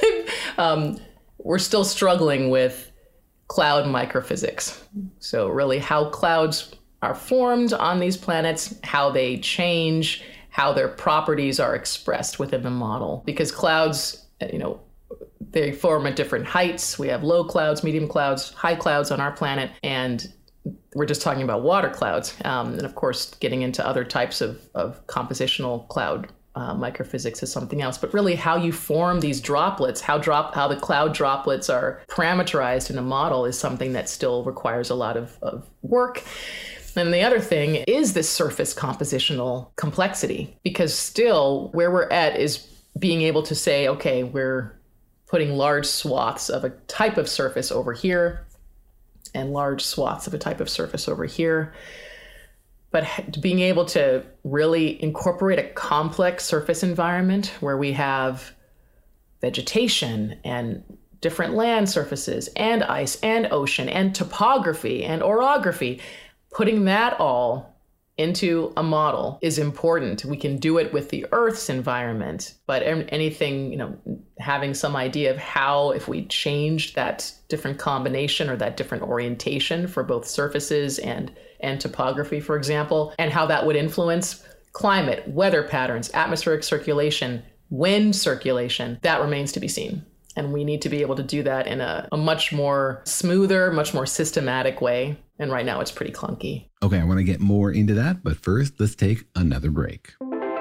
D: we're still struggling with cloud microphysics. So really how clouds are formed on these planets, how they change, how their properties are expressed within the model. Because clouds, they form at different heights. We have low clouds, medium clouds, high clouds on our planet, and we're just talking about water clouds. And of course, getting into other types of compositional cloud microphysics is something else. But really how you form these droplets, how the cloud droplets are parameterized in a model is something that still requires a lot of work. And the other thing is this surface compositional complexity, because still where we're at is being able to say, okay, we're putting large swaths of a type of surface over here and large swaths of a type of surface over here. But being able to really incorporate a complex surface environment where we have vegetation and different land surfaces and ice and ocean and topography and orography, putting that all into a model is important. We can do it with the Earth's environment, but anything, having some idea of how, if we change that different combination or that different orientation for both surfaces and topography, for example, and how that would influence climate, weather patterns, atmospheric circulation, wind circulation, that remains to be seen. And we need to be able to do that in a much more smoother, much more systematic way. And right now it's pretty clunky.
A: Okay, I want to get more into that. But first, let's take another break.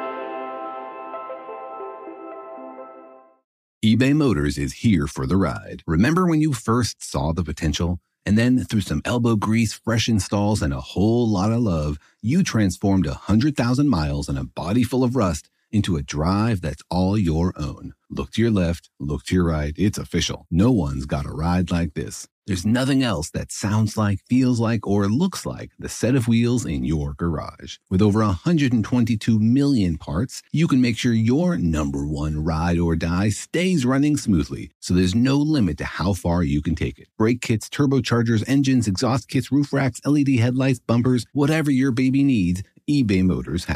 A: eBay Motors is here for the ride. Remember when you first saw the potential? And then through some elbow grease, fresh installs, and a whole lot of love, you transformed 100,000 miles and a body full of rust into a drive that's all your own. Look to your left, look to your right. It's official. No one's got a ride like this. There's nothing else that sounds like, feels like, or looks like the set of wheels in your garage. With over 122 million parts, you can make sure your number one ride or die stays running smoothly, so there's no limit to how far you can take it. Brake kits, turbochargers, engines, exhaust kits, roof racks, LED headlights, bumpers, whatever your baby needs, eBay Motors has it.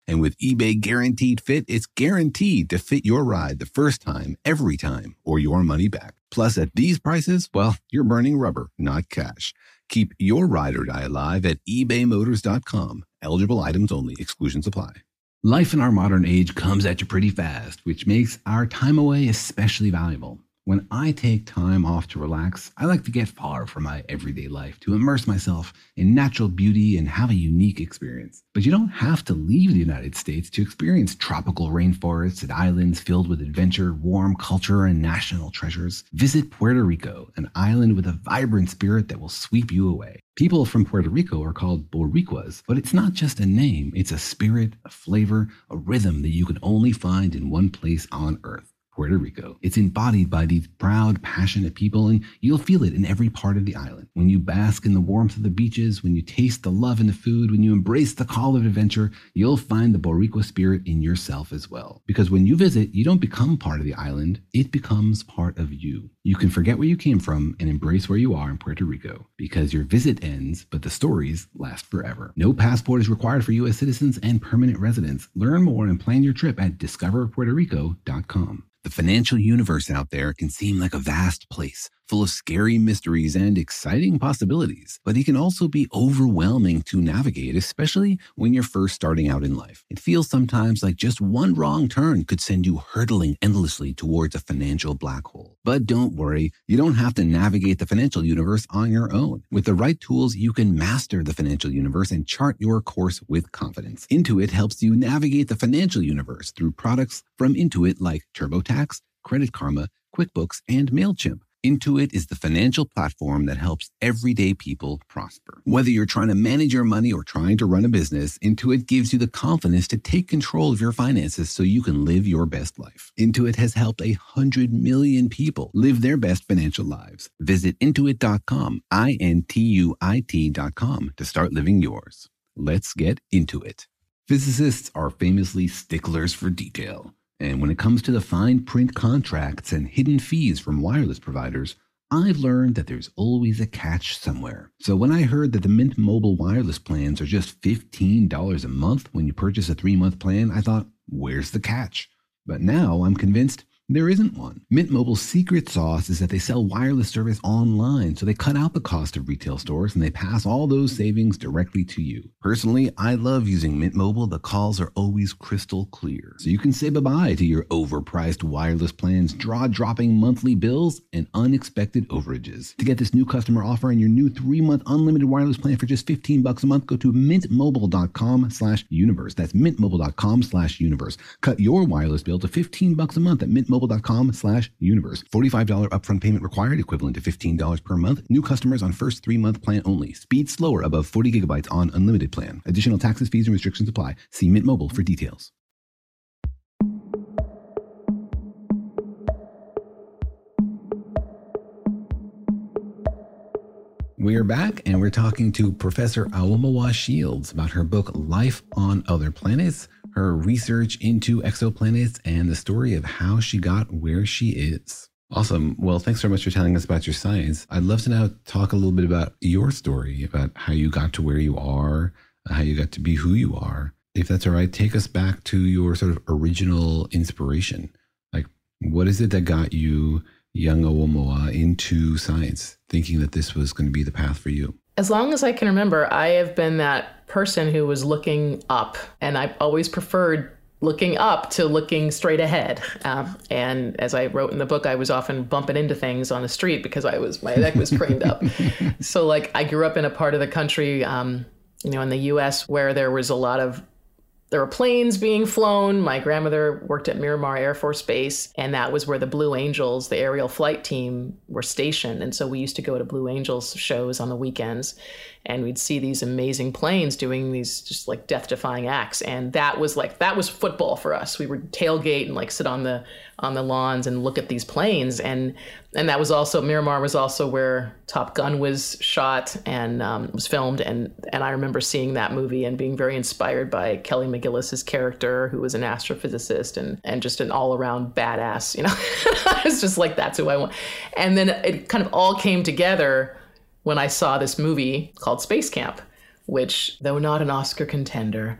A: And with eBay Guaranteed Fit, it's guaranteed to fit your ride the first time, every time, or your money back. Plus, at these prices, well, you're burning rubber, not cash. Keep your ride or die alive at ebaymotors.com. Eligible items only. Exclusions apply. Life in our modern age comes at you pretty fast, which makes our time away especially valuable. When I take time off to relax, I like to get far from my everyday life, to immerse myself in natural beauty and have a unique experience. But you don't have to leave the United States to experience tropical rainforests and islands filled with adventure, warm culture, and national treasures. Visit Puerto Rico, an island with a vibrant spirit that will sweep you away. People from Puerto Rico are called Boricuas, but it's not just a name, it's a spirit, a flavor, a rhythm that you can only find in one place on Earth. Puerto Rico. It's embodied by these proud, passionate people, and you'll feel it in every part of the island. When you bask in the warmth of the beaches, when you taste the love in the food, when you embrace the call of adventure, you'll find the Boricua spirit in yourself as well. Because when you visit, you don't become part of the island, it becomes part of you. You can forget where you came from and embrace where you are in Puerto Rico, because your visit ends, but the stories last forever. No passport is required for U.S. citizens and permanent residents. Learn more and plan your trip at discoverpuertorico.com. The financial universe out there can seem like a vast place, full of scary mysteries and exciting possibilities, but it can also be overwhelming to navigate, especially when you're first starting out in life. It feels sometimes like just one wrong turn could send you hurtling endlessly towards a financial black hole. But don't worry, you don't have to navigate the financial universe on your own. With the right tools, you can master the financial universe and chart your course with confidence. Intuit helps you navigate the financial universe through products from Intuit like TurboTax, Credit Karma, QuickBooks, and MailChimp. Intuit is the financial platform that helps everyday people prosper. Whether you're trying to manage your money or trying to run a business, Intuit gives you the confidence to take control of your finances so you can live your best life. Intuit has helped 100 million people live their best financial lives. Visit Intuit.com, Intuit.com, to start living yours. Let's get into it. Physicists are famously sticklers for detail. And when it comes to the fine print contracts and hidden fees from wireless providers, I've learned that there's always a catch somewhere. So when I heard that the Mint Mobile wireless plans are just $15 a month when you purchase a 3-month plan, I thought, where's the catch? But now I'm convinced there isn't one. Mint Mobile's secret sauce is that they sell wireless service online, so they cut out the cost of retail stores and they pass all those savings directly to you. Personally, I love using Mint Mobile. The calls are always crystal clear, so you can say bye-bye to your overpriced wireless plans, jaw-dropping monthly bills, and unexpected overages. To get this new customer offer and your new 3-month unlimited wireless plan for just $15 a month, go to mintmobile.com/universe. That's mintmobile.com/universe. Cut your wireless bill to $15 a month at mintmobile.com/universe. $45 upfront payment required, equivalent to $15 per month. New customers on first 3-month plan only. Speed slower above 40 gigabytes on unlimited plan. Additional taxes, fees, and restrictions apply. See Mint Mobile for details. We are back, and we're talking to Professor Awomawa Shields about her book, Life on Other Planets, her research into exoplanets, and the story of how she got where she is. Awesome. Well, thanks so much for telling us about your science. I'd love to now talk a little bit about your story, about how you got to where you are, how you got to be who you are. If that's all right, take us back to your sort of original inspiration. Like, what is it that got you, young Awomawa, into science, thinking that this was going to be the path for you?
D: As long as I can remember, I have been that person who was looking up, and I've always preferred looking up to looking straight ahead. And as I wrote in the book, I was often bumping into things on the street because my neck was craned up. So like I grew up in a part of the country, in the US where there were planes being flown. My grandmother worked at Miramar Air Force Base, and that was where the Blue Angels, the aerial flight team, were stationed. And so we used to go to Blue Angels shows on the weekends, and we'd see these amazing planes doing these just like death-defying acts. And that was football for us. We would tailgate and like sit on the lawns and look at these planes. And that was also, Miramar was also where Top Gun was shot and was filmed. And I remember seeing that movie and being very inspired by Kelly McGillis's character, who was an astrophysicist and just an all-around badass, I was just like, that's who I want. And then it kind of all came together when I saw this movie called Space Camp, which, though not an Oscar contender,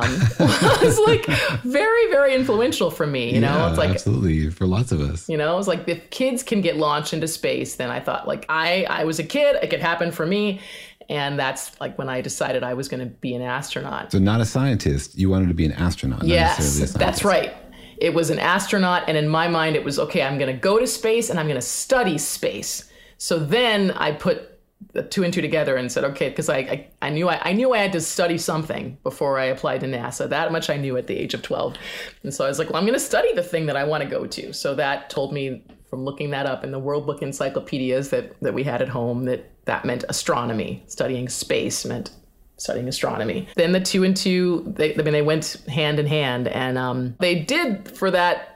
D: was like very, very influential for me. You know, it's like
A: absolutely for lots of us.
D: You know, it's like if kids can get launched into space, then I thought like I was a kid, it could happen for me. And that's like when I decided I was going to be an astronaut.
A: So not a scientist, you wanted to be an astronaut.
D: Yes, that's right. It was an astronaut. And in my mind, it was, okay, I'm going to go to space and I'm going to study space. So then I put the 2 and 2 together and said, okay, because I knew I had to study something before I applied to NASA. That much I knew at the age of 12. And so I was like, well, I'm going to study the thing that I want to go to. So that told me from looking that up in the World Book encyclopedias that we had at home that meant astronomy. Studying space meant studying astronomy. Then the 2 and 2, they went hand in hand. And they did for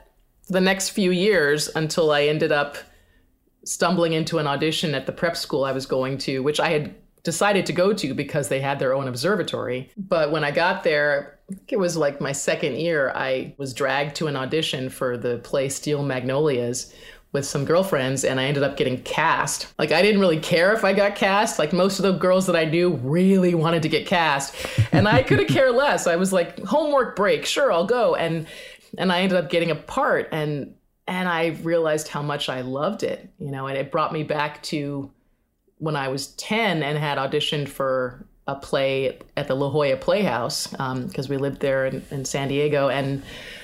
D: the next few years until I ended up stumbling into an audition at the prep school I was going to, which I had decided to go to because they had their own observatory. But when I got there, I think it was like my second year, I was dragged to an audition for the play Steel Magnolias with some girlfriends, and I ended up getting cast. Like, I didn't really care if I got cast. Like, most of the girls that I knew really wanted to get cast, and I could have cared less. I was like, homework break, sure, I'll go. And I ended up getting a part, and I realized how much I loved it, you know, and it brought me back to when I was 10 and had auditioned for a play at the La Jolla Playhouse, because we lived there in San Diego, and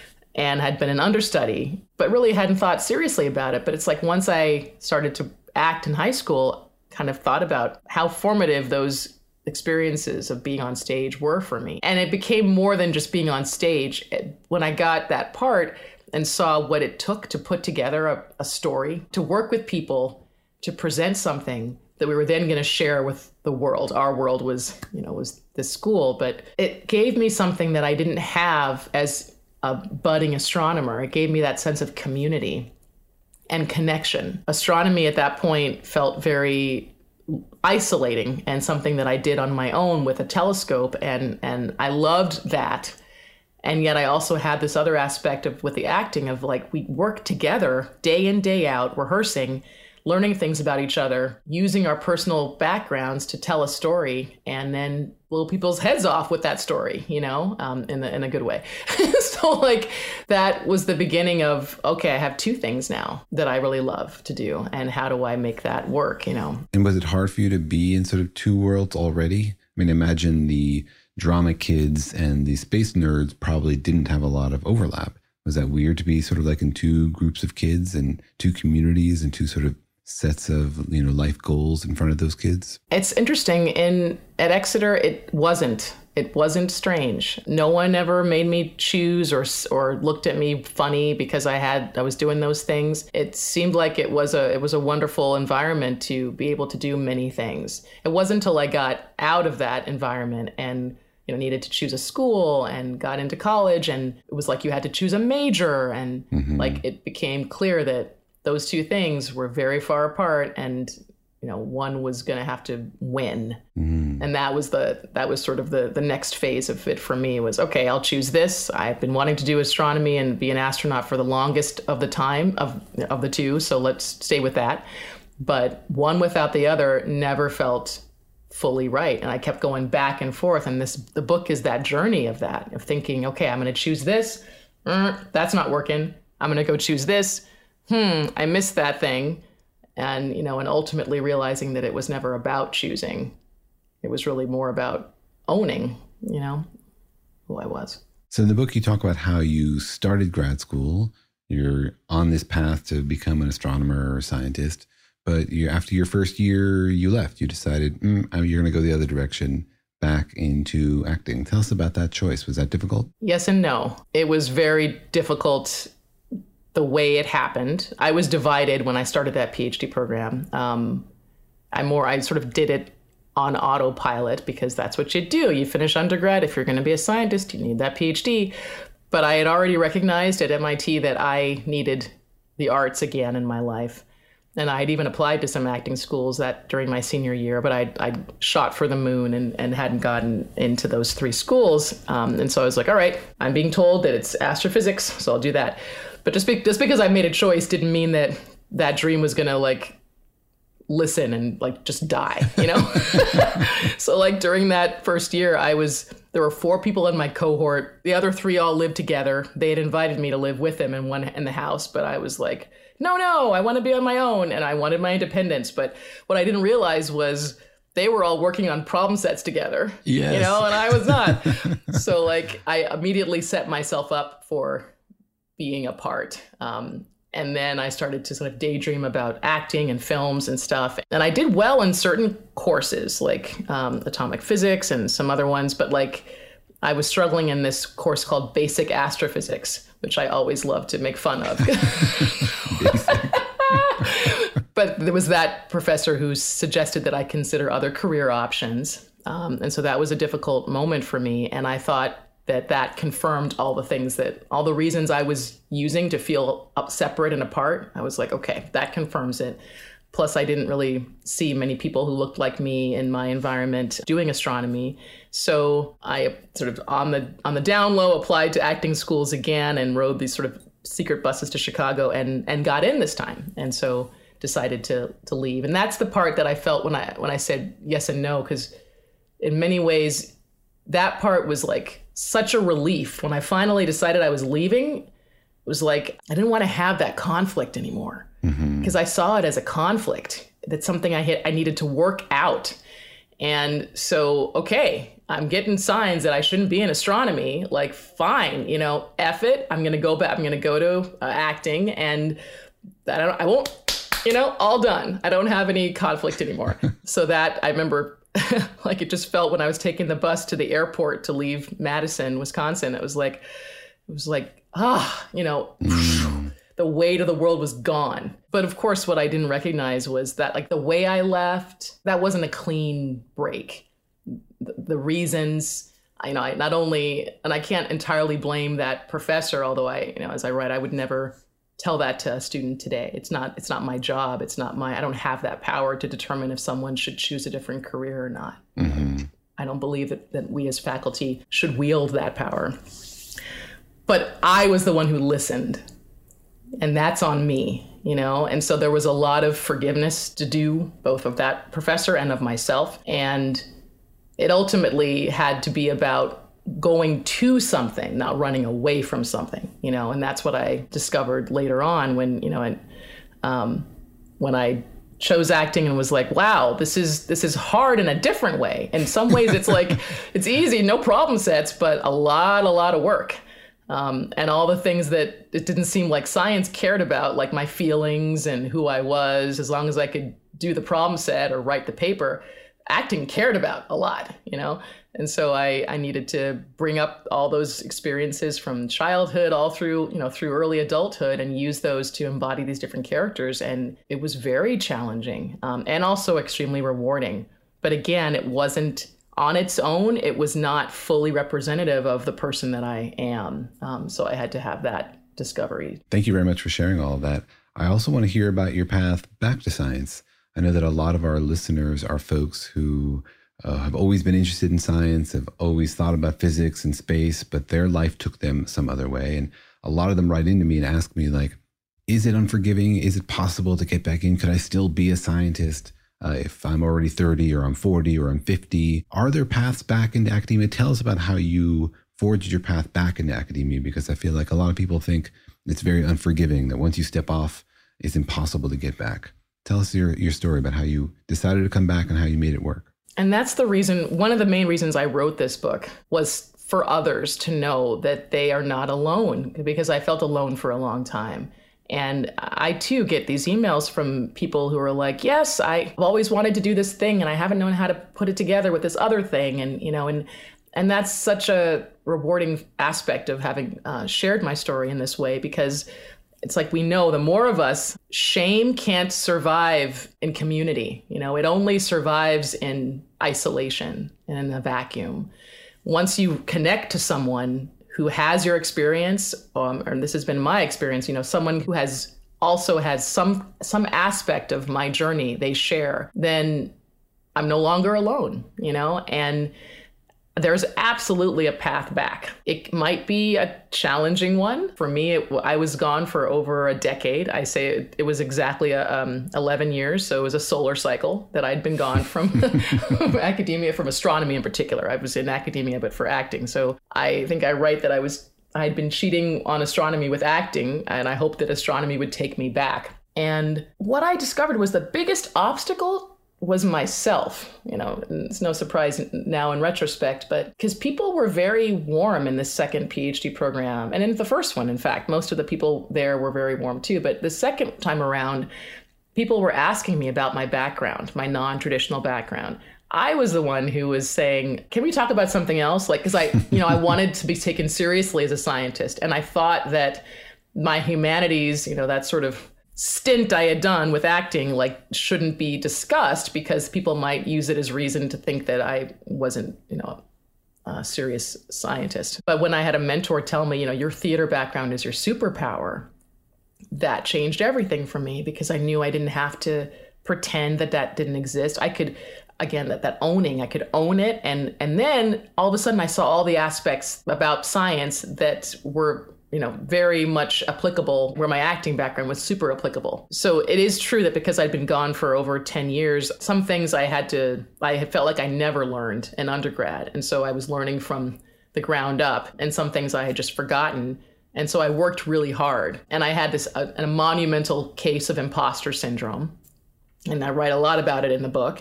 D: had been an understudy, but really hadn't thought seriously about it. But it's like once I started to act in high school, kind of thought about how formative those experiences of being on stage were for me. And it became more than just being on stage. When I got that part and saw what it took to put together a story, to work with people, to present something that we were then going to share with the world. Our world was this school, but it gave me something that I didn't have as a budding astronomer. It gave me that sense of community and connection. Astronomy at that point felt very isolating and something that I did on my own with a telescope, and I loved that. And yet I also had this other aspect with the acting of like, we work together day in, day out, rehearsing, learning things about each other, using our personal backgrounds to tell a story, and then blow people's heads off with that story, in a good way. So like that was the beginning of, okay, I have 2 things now that I really love to do. And how do I make that work,
A: And was it hard for you to be in sort of 2 worlds already? I mean, imagine the drama kids and the space nerds probably didn't have a lot of overlap. Was that weird to be sort of like in 2 groups of kids and 2 communities and 2 sort of sets of, life goals in front of those kids? It's
D: interesting. At Exeter, it wasn't strange. No one ever made me choose or looked at me funny because I was doing those things. It seemed like it was a wonderful environment to be able to do many things. It wasn't until I got out of that environment and needed to choose a school and got into college, and it was like you had to choose a major, and like it became clear that those 2 things were very far apart, and one was going to have to win. And that was sort of the next phase of it for me was, okay, I'll choose this. I've been wanting to do astronomy and be an astronaut for the longest of the time of the 2, so let's stay with that. But one without the other never felt fully right. And I kept going back and forth. And the book is that journey of thinking, okay, I'm going to choose this. That's not working. I'm going to go choose this. I missed that thing. And, and ultimately realizing that it was never about choosing. It was really more about owning, who I was.
A: So in the book, you talk about how you started grad school. You're on this path to become an astronomer or scientist. But after your first year, you left. You decided you're going to go the other direction, back into acting. Tell us about that choice. Was that difficult?
D: Yes and no. It was very difficult the way it happened. I was divided when I started that PhD program. I sort of did it on autopilot because that's what you do. You finish undergrad. If you're going to be a scientist, you need that PhD. But I had already recognized at MIT that I needed the arts again in my life. And I'd even applied to some acting schools during my senior year, but I shot for the moon and hadn't gotten into those 3 schools. And so I was like, all right, I'm being told that it's astrophysics, so I'll do that. But just because I made a choice didn't mean that dream was going to like listen and like just die, you know? So like during that first year, there were 4 people in my cohort. The other 3 all lived together. They had invited me to live with them in the house, but I was like, no, I want to be on my own. And I wanted my independence. But what I didn't realize was they were all working on problem sets together,
A: yes.
D: You know, and I was not. So like I immediately set myself up for being a part. And then I started to sort of daydream about acting and films and stuff. And I did well in certain courses like atomic physics and some other ones. But like I was struggling in this course called Basic Astrophysics, which I always loved to make fun of. But there was that professor who suggested that I consider other career options. And so that was a difficult moment for me. And I thought that confirmed all the reasons I was using to feel separate and apart. I was like, okay, that confirms it. Plus, I didn't really see many people who looked like me in my environment doing astronomy. So I sort of on the down low applied to acting schools again and rode these sort of secret buses to Chicago and got in this time. And so decided to leave. And that's the part that I felt when I said yes and no, because in many ways, that part was like such a relief. When I finally decided I was leaving, it was like, I didn't want to have that conflict anymore because I saw it as a conflict. That's something I needed to work out. And so, okay, I'm getting signs that I shouldn't be in astronomy. Like, fine, you know, F it. I'm going to go back. I'm going to go to acting and I won't, you know, all done. I don't have any conflict anymore. So that I remember like it just felt when I was taking the bus to the airport to leave Madison, Wisconsin, it was like, you know, the weight of the world was gone. But of course, what I didn't recognize was that like the way I left, that wasn't a clean break. The reasons, I not only, and I can't entirely blame that professor, although as I write, I would never tell that to a student today. It's not my job. I don't have that power to determine if someone should choose a different career or not. Mm-hmm. I don't believe that we as faculty should wield that power. But I was the one who listened, and that's on me, you know? And so there was a lot of forgiveness to do, both of that professor and of myself. And it ultimately had to be about going to something, not running away from something, you know, and that's what I discovered later on when, you know, when I chose acting and was like, wow, this is hard in a different way. In some ways it's like, it's easy, no problem sets, but a lot of work. And all the things that it didn't seem like science cared about, like my feelings and who I was, as long as I could do the problem set or write the paper, acting cared about a lot, you know? And so I needed to bring up all those experiences from childhood all through, you know, through early adulthood and use those to embody these different characters. And it was very challenging and also extremely rewarding. But again, it wasn't on its own. It was not fully representative of the person that I am. So I had to have that discovery.
A: Thank you very much for sharing all of that. I also want to hear about your path back to science. I know that a lot of our listeners are folks who have always been interested in science, have always thought about physics and space, but their life took them some other way. And a lot of them write into me and ask me, like, is it unforgiving? Is it possible to get back in? Could I still be a scientist if I'm already 30 or I'm 40 or I'm 50? Are there paths back into academia? Tell us about how you forged your path back into academia, because I feel like a lot of people think it's very unforgiving, that once you step off, it's impossible to get back. Tell us your story about how you decided to come back and how you made it work.
D: And that's the reason, one of the main reasons I wrote this book was for others to know that they are not alone, because I felt alone for a long time. And I too get these emails from people who are like, yes, I've always wanted to do this thing and I haven't known how to put it together with this other thing. And, you know, and that's such a rewarding aspect of having shared my story in this way, because it's like, we know the more of us, shame can't survive in community. You know, it only survives in isolation and in a vacuum. Once you connect to someone who has your experience, and this has been my experience, you know, someone who also has some aspect of my journey they share, then I'm no longer alone, you know? And there's absolutely a path back. It might be a challenging one. For me, I was gone for over a decade. I say it was exactly 11 years. So it was a solar cycle that I'd been gone from academia, from astronomy in particular. I was in academia, but for acting. So I think I write that I'd been cheating on astronomy with acting, and I hoped that astronomy would take me back. And what I discovered was the biggest obstacle was myself. It's no surprise now in retrospect, but because people were very warm in the second PhD program, and in the first one, in fact, most of the people there were very warm too. But the second time around, people were asking me about my background, my non-traditional background. I was the one who was saying, can we talk about something else? Because I wanted to be taken seriously as a scientist. And I thought that my humanities, that sort of stint I had done with acting, shouldn't be discussed because people might use it as reason to think that I wasn't, a serious scientist. But when I had a mentor tell me, your theater background is your superpower, that changed everything for me because I knew I didn't have to pretend that didn't exist. I could, again, that owning, I could own it. And then all of a sudden I saw all the aspects about science that were very much applicable, where my acting background was super applicable. So it is true that because I'd been gone for over 10 years, some things I had felt like I never learned in undergrad. And so I was learning from the ground up, and some things I had just forgotten. And so I worked really hard. And I had a monumental case of imposter syndrome. And I write a lot about it in the book.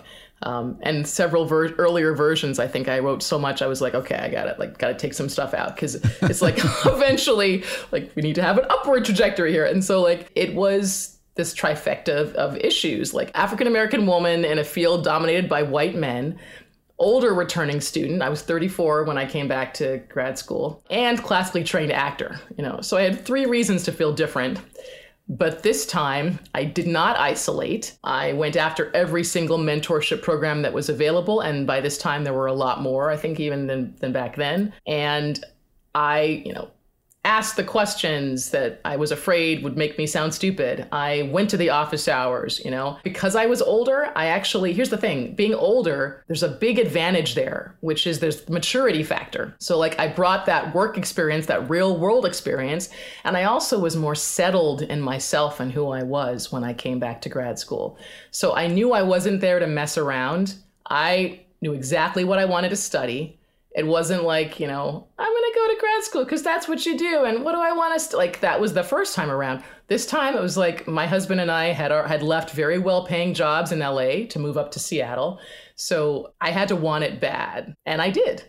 D: And several earlier versions, I think I wrote so much, I was like, okay, I got to take some stuff out because it's eventually we need to have an upward trajectory here. And so it was this trifecta of issues, African-American woman in a field dominated by white men, older returning student. I was 34 when I came back to grad school, and classically trained actor, So I had 3 reasons to feel different. But this time, I did not isolate. I went after every single mentorship program that was available. And by this time, there were a lot more, I think, even than back then. And I, asked the questions that I was afraid would make me sound stupid. I went to the office hours, Because I was older, here's the thing, being older, there's a big advantage there, which is there's the maturity factor. So I brought that work experience, that real world experience, and I also was more settled in myself and who I was when I came back to grad school. So I knew I wasn't there to mess around. I knew exactly what I wanted to study. It wasn't I'm going to go to grad school because that's what you do. And what do I want to that was the first time around. This time it was my husband and I had left very well-paying jobs in LA to move up to Seattle. So I had to want it bad. And I did.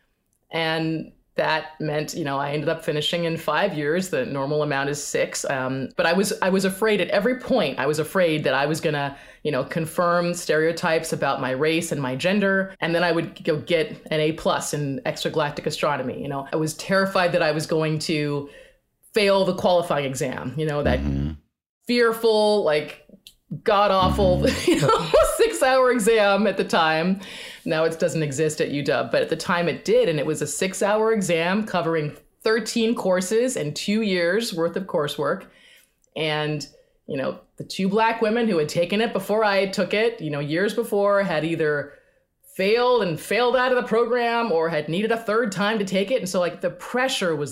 D: And that meant, I ended up finishing in 5 years. The normal amount is 6. But I was afraid at every point. I was afraid that I was going to, confirm stereotypes about my race and my gender. And then I would go get an A+ in extragalactic astronomy. I was terrified that I was going to fail the qualifying exam, that fearful, god-awful, 6-hour exam at the time. Now it doesn't exist at UW, but at the time it did. And it was a 6-hour exam covering 13 courses and 2 years worth of coursework. And, the 2 Black women who had taken it before I took it, years before, had either failed out of the program or had needed a 3rd time to take it. And so the pressure was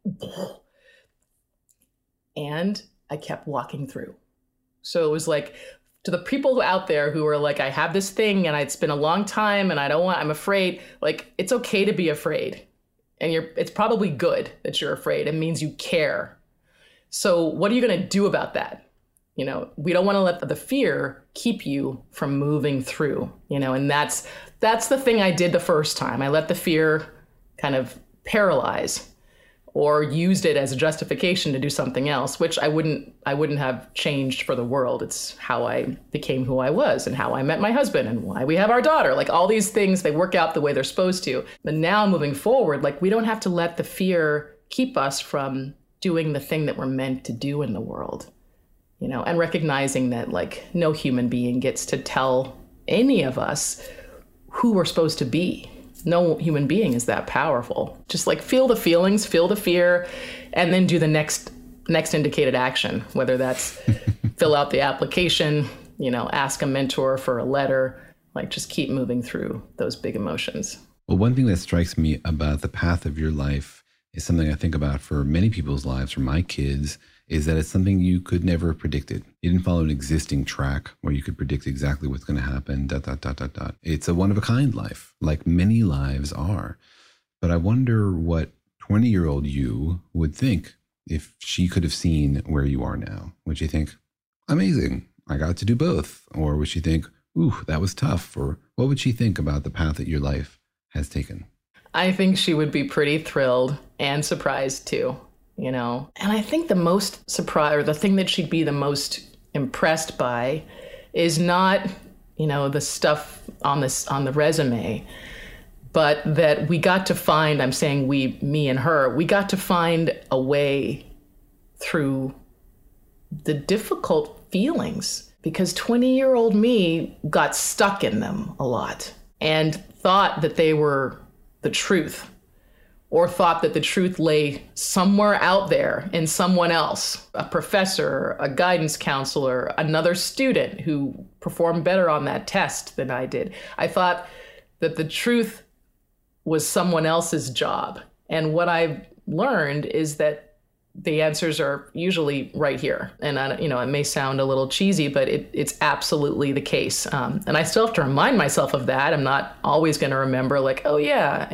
D: and I kept walking through. So it was to the people out there who are I have this thing and it's been a long time and I'm afraid, it's okay to be afraid. And it's probably good that you're afraid. It means you care. So what are you going to do about that? We don't want to let the fear keep you from moving through, and that's the thing I did the first time. I let the fear kind of paralyze or used it as a justification to do something else, which I wouldn't have changed for the world. It's how I became who I was and how I met my husband and why we have our daughter. All these things, they work out the way they're supposed to. But now moving forward, we don't have to let the fear keep us from doing the thing that we're meant to do in the world. And recognizing that no human being gets to tell any of us who we're supposed to be. No human being is that powerful. Just feel the feelings, feel the fear, and then do the next indicated action, whether that's fill out the application, ask a mentor for a letter, just keep moving through those big emotions.
A: Well, one thing that strikes me about the path of your life is something I think about for many people's lives, for my kids, is that it's something you could never have predicted. You didn't follow an existing track where you could predict exactly what's going to happen, ... It's a one-of-a-kind life, like many lives are. But I wonder what 20-year-old you would think if she could have seen where you are now. Would she think, amazing, I got to do both? Or would she think, ooh, that was tough? Or what would she think about the path that your life has taken?
D: I think she would be pretty thrilled and surprised too, you know. And I think the most surprise, or the thing that she'd be the most impressed by, is not, you know, the stuff on the resume, but that we got to find, I'm saying we, me and her, we got to find a way through the difficult feelings, because 20-year-old me got stuck in them a lot and thought that they were the truth, or thought that the truth lay somewhere out there in someone else, a professor, a guidance counselor, another student who performed better on that test than I did. I thought that the truth was someone else's job. And what I've learned is that the answers are usually right here. And, you know, it may sound a little cheesy, but it's absolutely the case. And I still have to remind myself of that. I'm not always going to remember like, oh, yeah,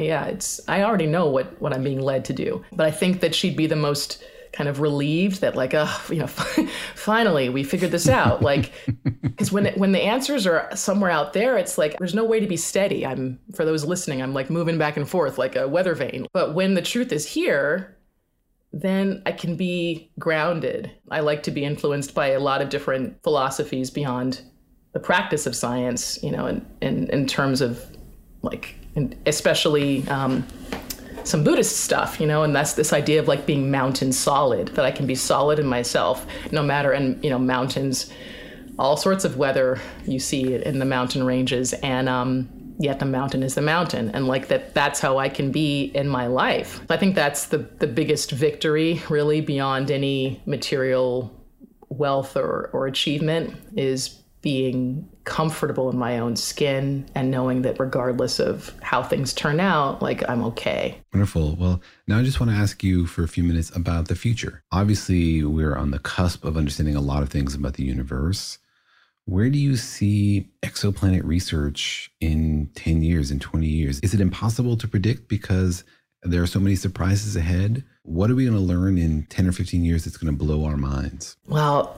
D: I already know what I'm being led to do. But I think that she'd be the most kind of relieved that like, you know, finally we figured this out. Like, because when the answers are somewhere out there, it's like, there's no way to be steady. For those listening, I'm like moving back and forth like a weather vane. But when the truth is here, then I can be grounded. I like to be influenced by a lot of different philosophies beyond the practice of science, you know, in terms of like, especially some Buddhist stuff, you know, and that's this idea of like being mountain solid, that I can be solid in myself, no matter, and, you know, mountains, all sorts of weather you see in the mountain ranges, and yet the mountain is the mountain, and like that's how I can be in my life. I think that's the biggest victory, really, beyond any material wealth or achievement, is being comfortable in my own skin and knowing that regardless of how things turn out, like I'm okay.
A: Wonderful. Well, now I just want to ask you for a few minutes about the future. Obviously, we're on the cusp of understanding a lot of things about the universe. Where do you see exoplanet research in 10 years, in 20 years? Is it impossible to predict because there are so many surprises ahead? What are we going to learn in 10 or 15 years that's going to blow our minds?
D: Well,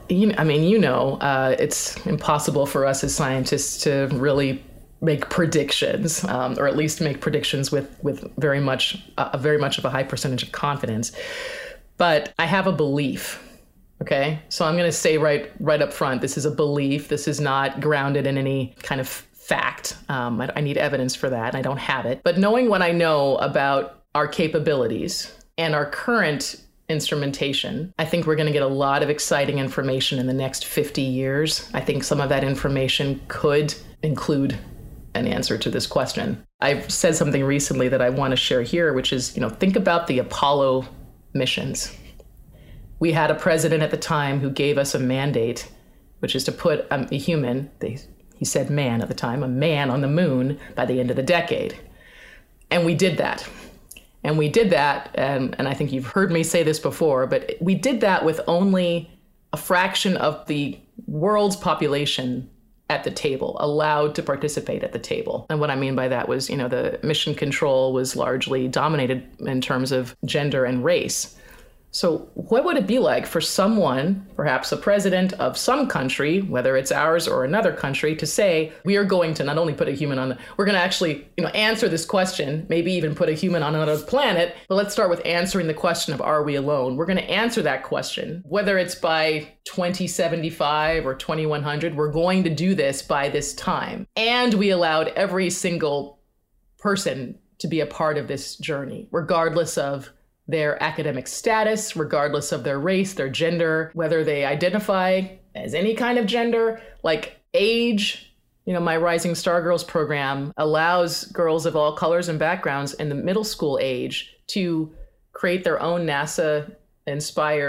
D: it's impossible for us as scientists to really make predictions, or at least make predictions with very much of a high percentage of confidence. But I have a belief. Okay, so I'm going to say right up front, this is a belief. This is not grounded in any kind of fact. I need evidence for that, and I don't have it. But knowing what I know about our capabilities and our current instrumentation, I think we're going to get a lot of exciting information in the next 50 years. I think some of that information could include an answer to this question. I've said something recently that I want to share here, which is, you know, think about the Apollo missions. We had a president at the time who gave us a mandate, which is to put a human, he said man at the time, a man on the moon by the end of the decade. And we did that. And we did that, and I think you've heard me say this before, but we did that with only a fraction of the world's population at the table, allowed to participate at the table. And what I mean by that was, you know, the mission control was largely dominated in terms of gender and race. So what would it be like for someone, perhaps a president of some country, whether it's ours or another country, to say, we are going to not only put a human on we're going to actually, you know, answer this question, maybe even put a human on another planet. But let's start with answering the question of, are we alone? We're going to answer that question, whether it's by 2075 or 2100, we're going to do this by this time. And we allowed every single person to be a part of this journey, regardless of their academic status, regardless of their race, their gender, whether they identify as any kind of gender, like age. You know, my Rising Star Girls program allows girls of all colors and backgrounds in the middle school age to create their own NASA-inspired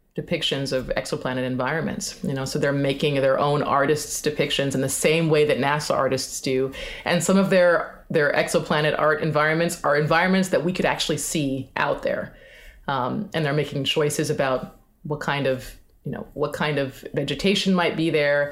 D: depictions of exoplanet environments, so they're making their own artists' depictions in the same way that NASA artists do. And some of their exoplanet art environments are environments that we could actually see out there. And they're making choices about what kind of vegetation might be there.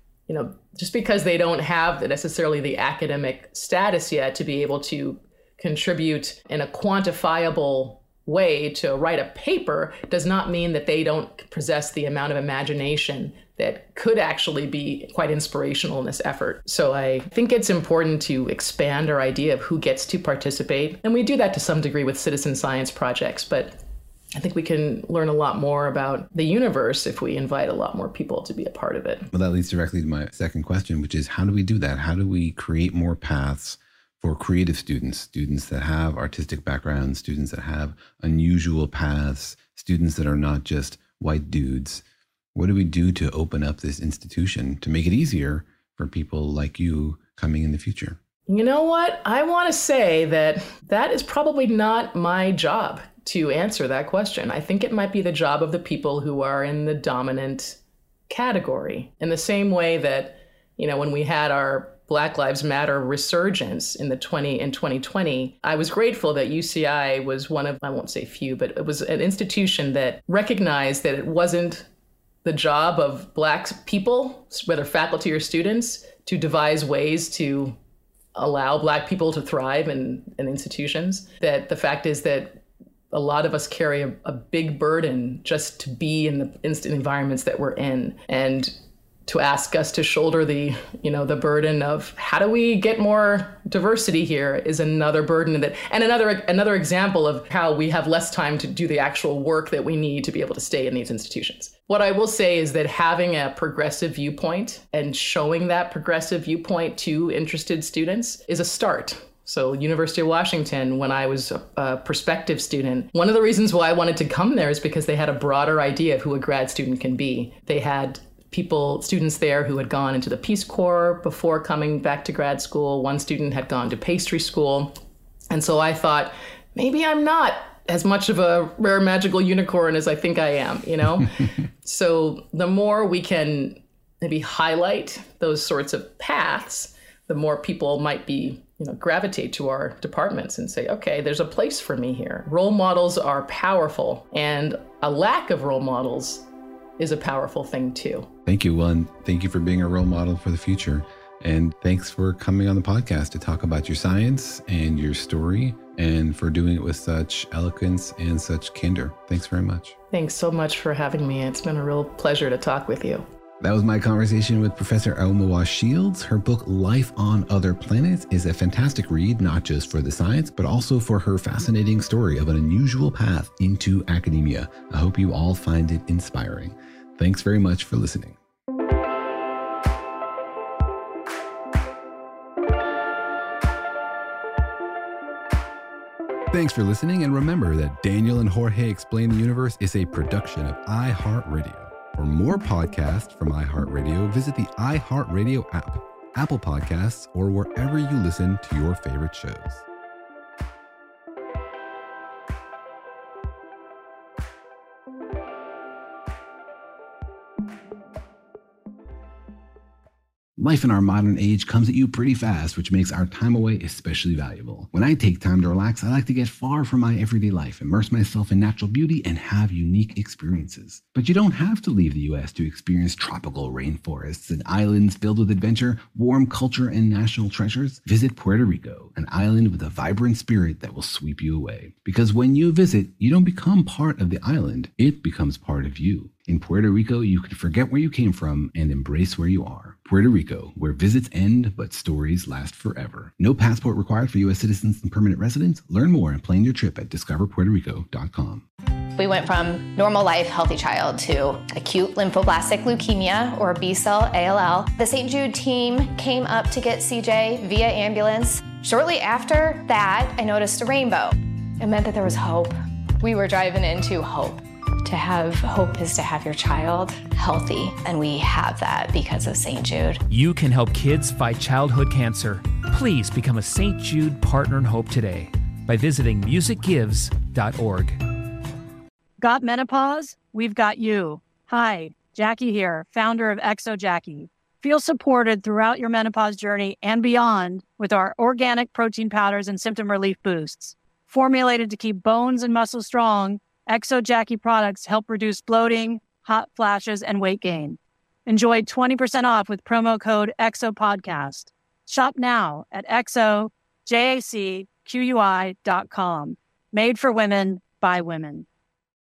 D: Just because they don't have necessarily the academic status yet to be able to contribute in a quantifiable way to write a paper does not mean that they don't possess the amount of imagination that could actually be quite inspirational in this effort. So I think it's important to expand our idea of who gets to participate. And we do that to some degree with citizen science projects, but I think we can learn a lot more about the universe if we invite a lot more people to be a part of it.
A: Well, that leads directly to my second question, which is how do we do that? How do we create more paths for creative students that have artistic backgrounds, students that have unusual paths, students that are not just white dudes? What do we do to open up this institution to make it easier for people like you coming in the future?
D: You know what? I want to say that is probably not my job to answer that question. I think it might be the job of the people who are in the dominant category. In the same way that, when we had our Black Lives Matter resurgence in 2020, I was grateful that UCI was one of, I won't say few, but it was an institution that recognized that it wasn't the job of Black people, whether faculty or students, to devise ways to allow Black people to thrive in institutions. That the fact is that a lot of us carry a big burden just to be in the environments that we're in, and to ask us to shoulder the burden of how do we get more diversity here is another burden and another example of how we have less time to do the actual work that we need to be able to stay in these institutions. What I will say is that having a progressive viewpoint and showing that progressive viewpoint to interested students is a start. So University of Washington, when I was a prospective student, one of the reasons why I wanted to come there is because they had a broader idea of who a grad student can be. They had students there who had gone into the Peace Corps before coming back to grad school. One student had gone to pastry school. And so I thought, maybe I'm not as much of a rare magical unicorn as I think I am, So the more we can maybe highlight those sorts of paths, the more people might be gravitate to our departments and say, okay, there's a place for me here. Role models are powerful, and a lack of role models is a powerful thing too.
A: Thank you. Well, and thank you for being a role model for the future. And thanks for coming on the podcast to talk about your science and your story, and for doing it with such eloquence and such candor. Thanks very much.
D: Thanks so much for having me. It's been a real pleasure to talk with you.
A: That was my conversation with Professor Omowa Shields. Her book, Life on Other Planets, is a fantastic read, not just for the science, but also for her fascinating story of an unusual path into academia. I hope you all find it inspiring. Thanks very much for listening. Thanks for listening, and remember that Daniel and Jorge Explain the Universe is a production of iHeartRadio. For more podcasts from iHeartRadio, visit the iHeartRadio app, Apple Podcasts, or wherever you listen to your favorite shows. Life in our modern age comes at you pretty fast, which makes our time away especially valuable. When I take time to relax, I like to get far from my everyday life, immerse myself in natural beauty, and have unique experiences. But you don't have to leave the U.S. to experience tropical rainforests and islands filled with adventure, warm culture, and national treasures. Visit Puerto Rico, an island with a vibrant spirit that will sweep you away. Because when you visit, you don't become part of the island, it becomes part of you. In Puerto Rico, you can forget where you came from and embrace where you are. Puerto Rico, where visits end, but stories last forever. No passport required for U.S. citizens and permanent residents. Learn more and plan your trip at discoverpuertorico.com.
E: We went from normal life, healthy child to acute lymphoblastic leukemia, or B-cell ALL. The St. Jude team came up to get CJ via ambulance. Shortly after that, I noticed a rainbow. It meant that there was hope. We were driving into hope. To have hope is to have your child healthy, and we have that because of St. Jude.
F: You can help kids fight childhood cancer. Please become a St. Jude Partner in Hope today by visiting musicgives.org.
G: Got menopause? we've got you. Hi, Jackie here, founder of Exo Jackie. Feel supported throughout your menopause journey and beyond with our organic protein powders and symptom relief boosts. Formulated to keep bones and muscles strong, Exo Jackie products help reduce bloating, hot flashes, and weight gain. Enjoy 20% off with promo code EXOPODCAST. Shop now at exojacqui.com. Made for women, by women.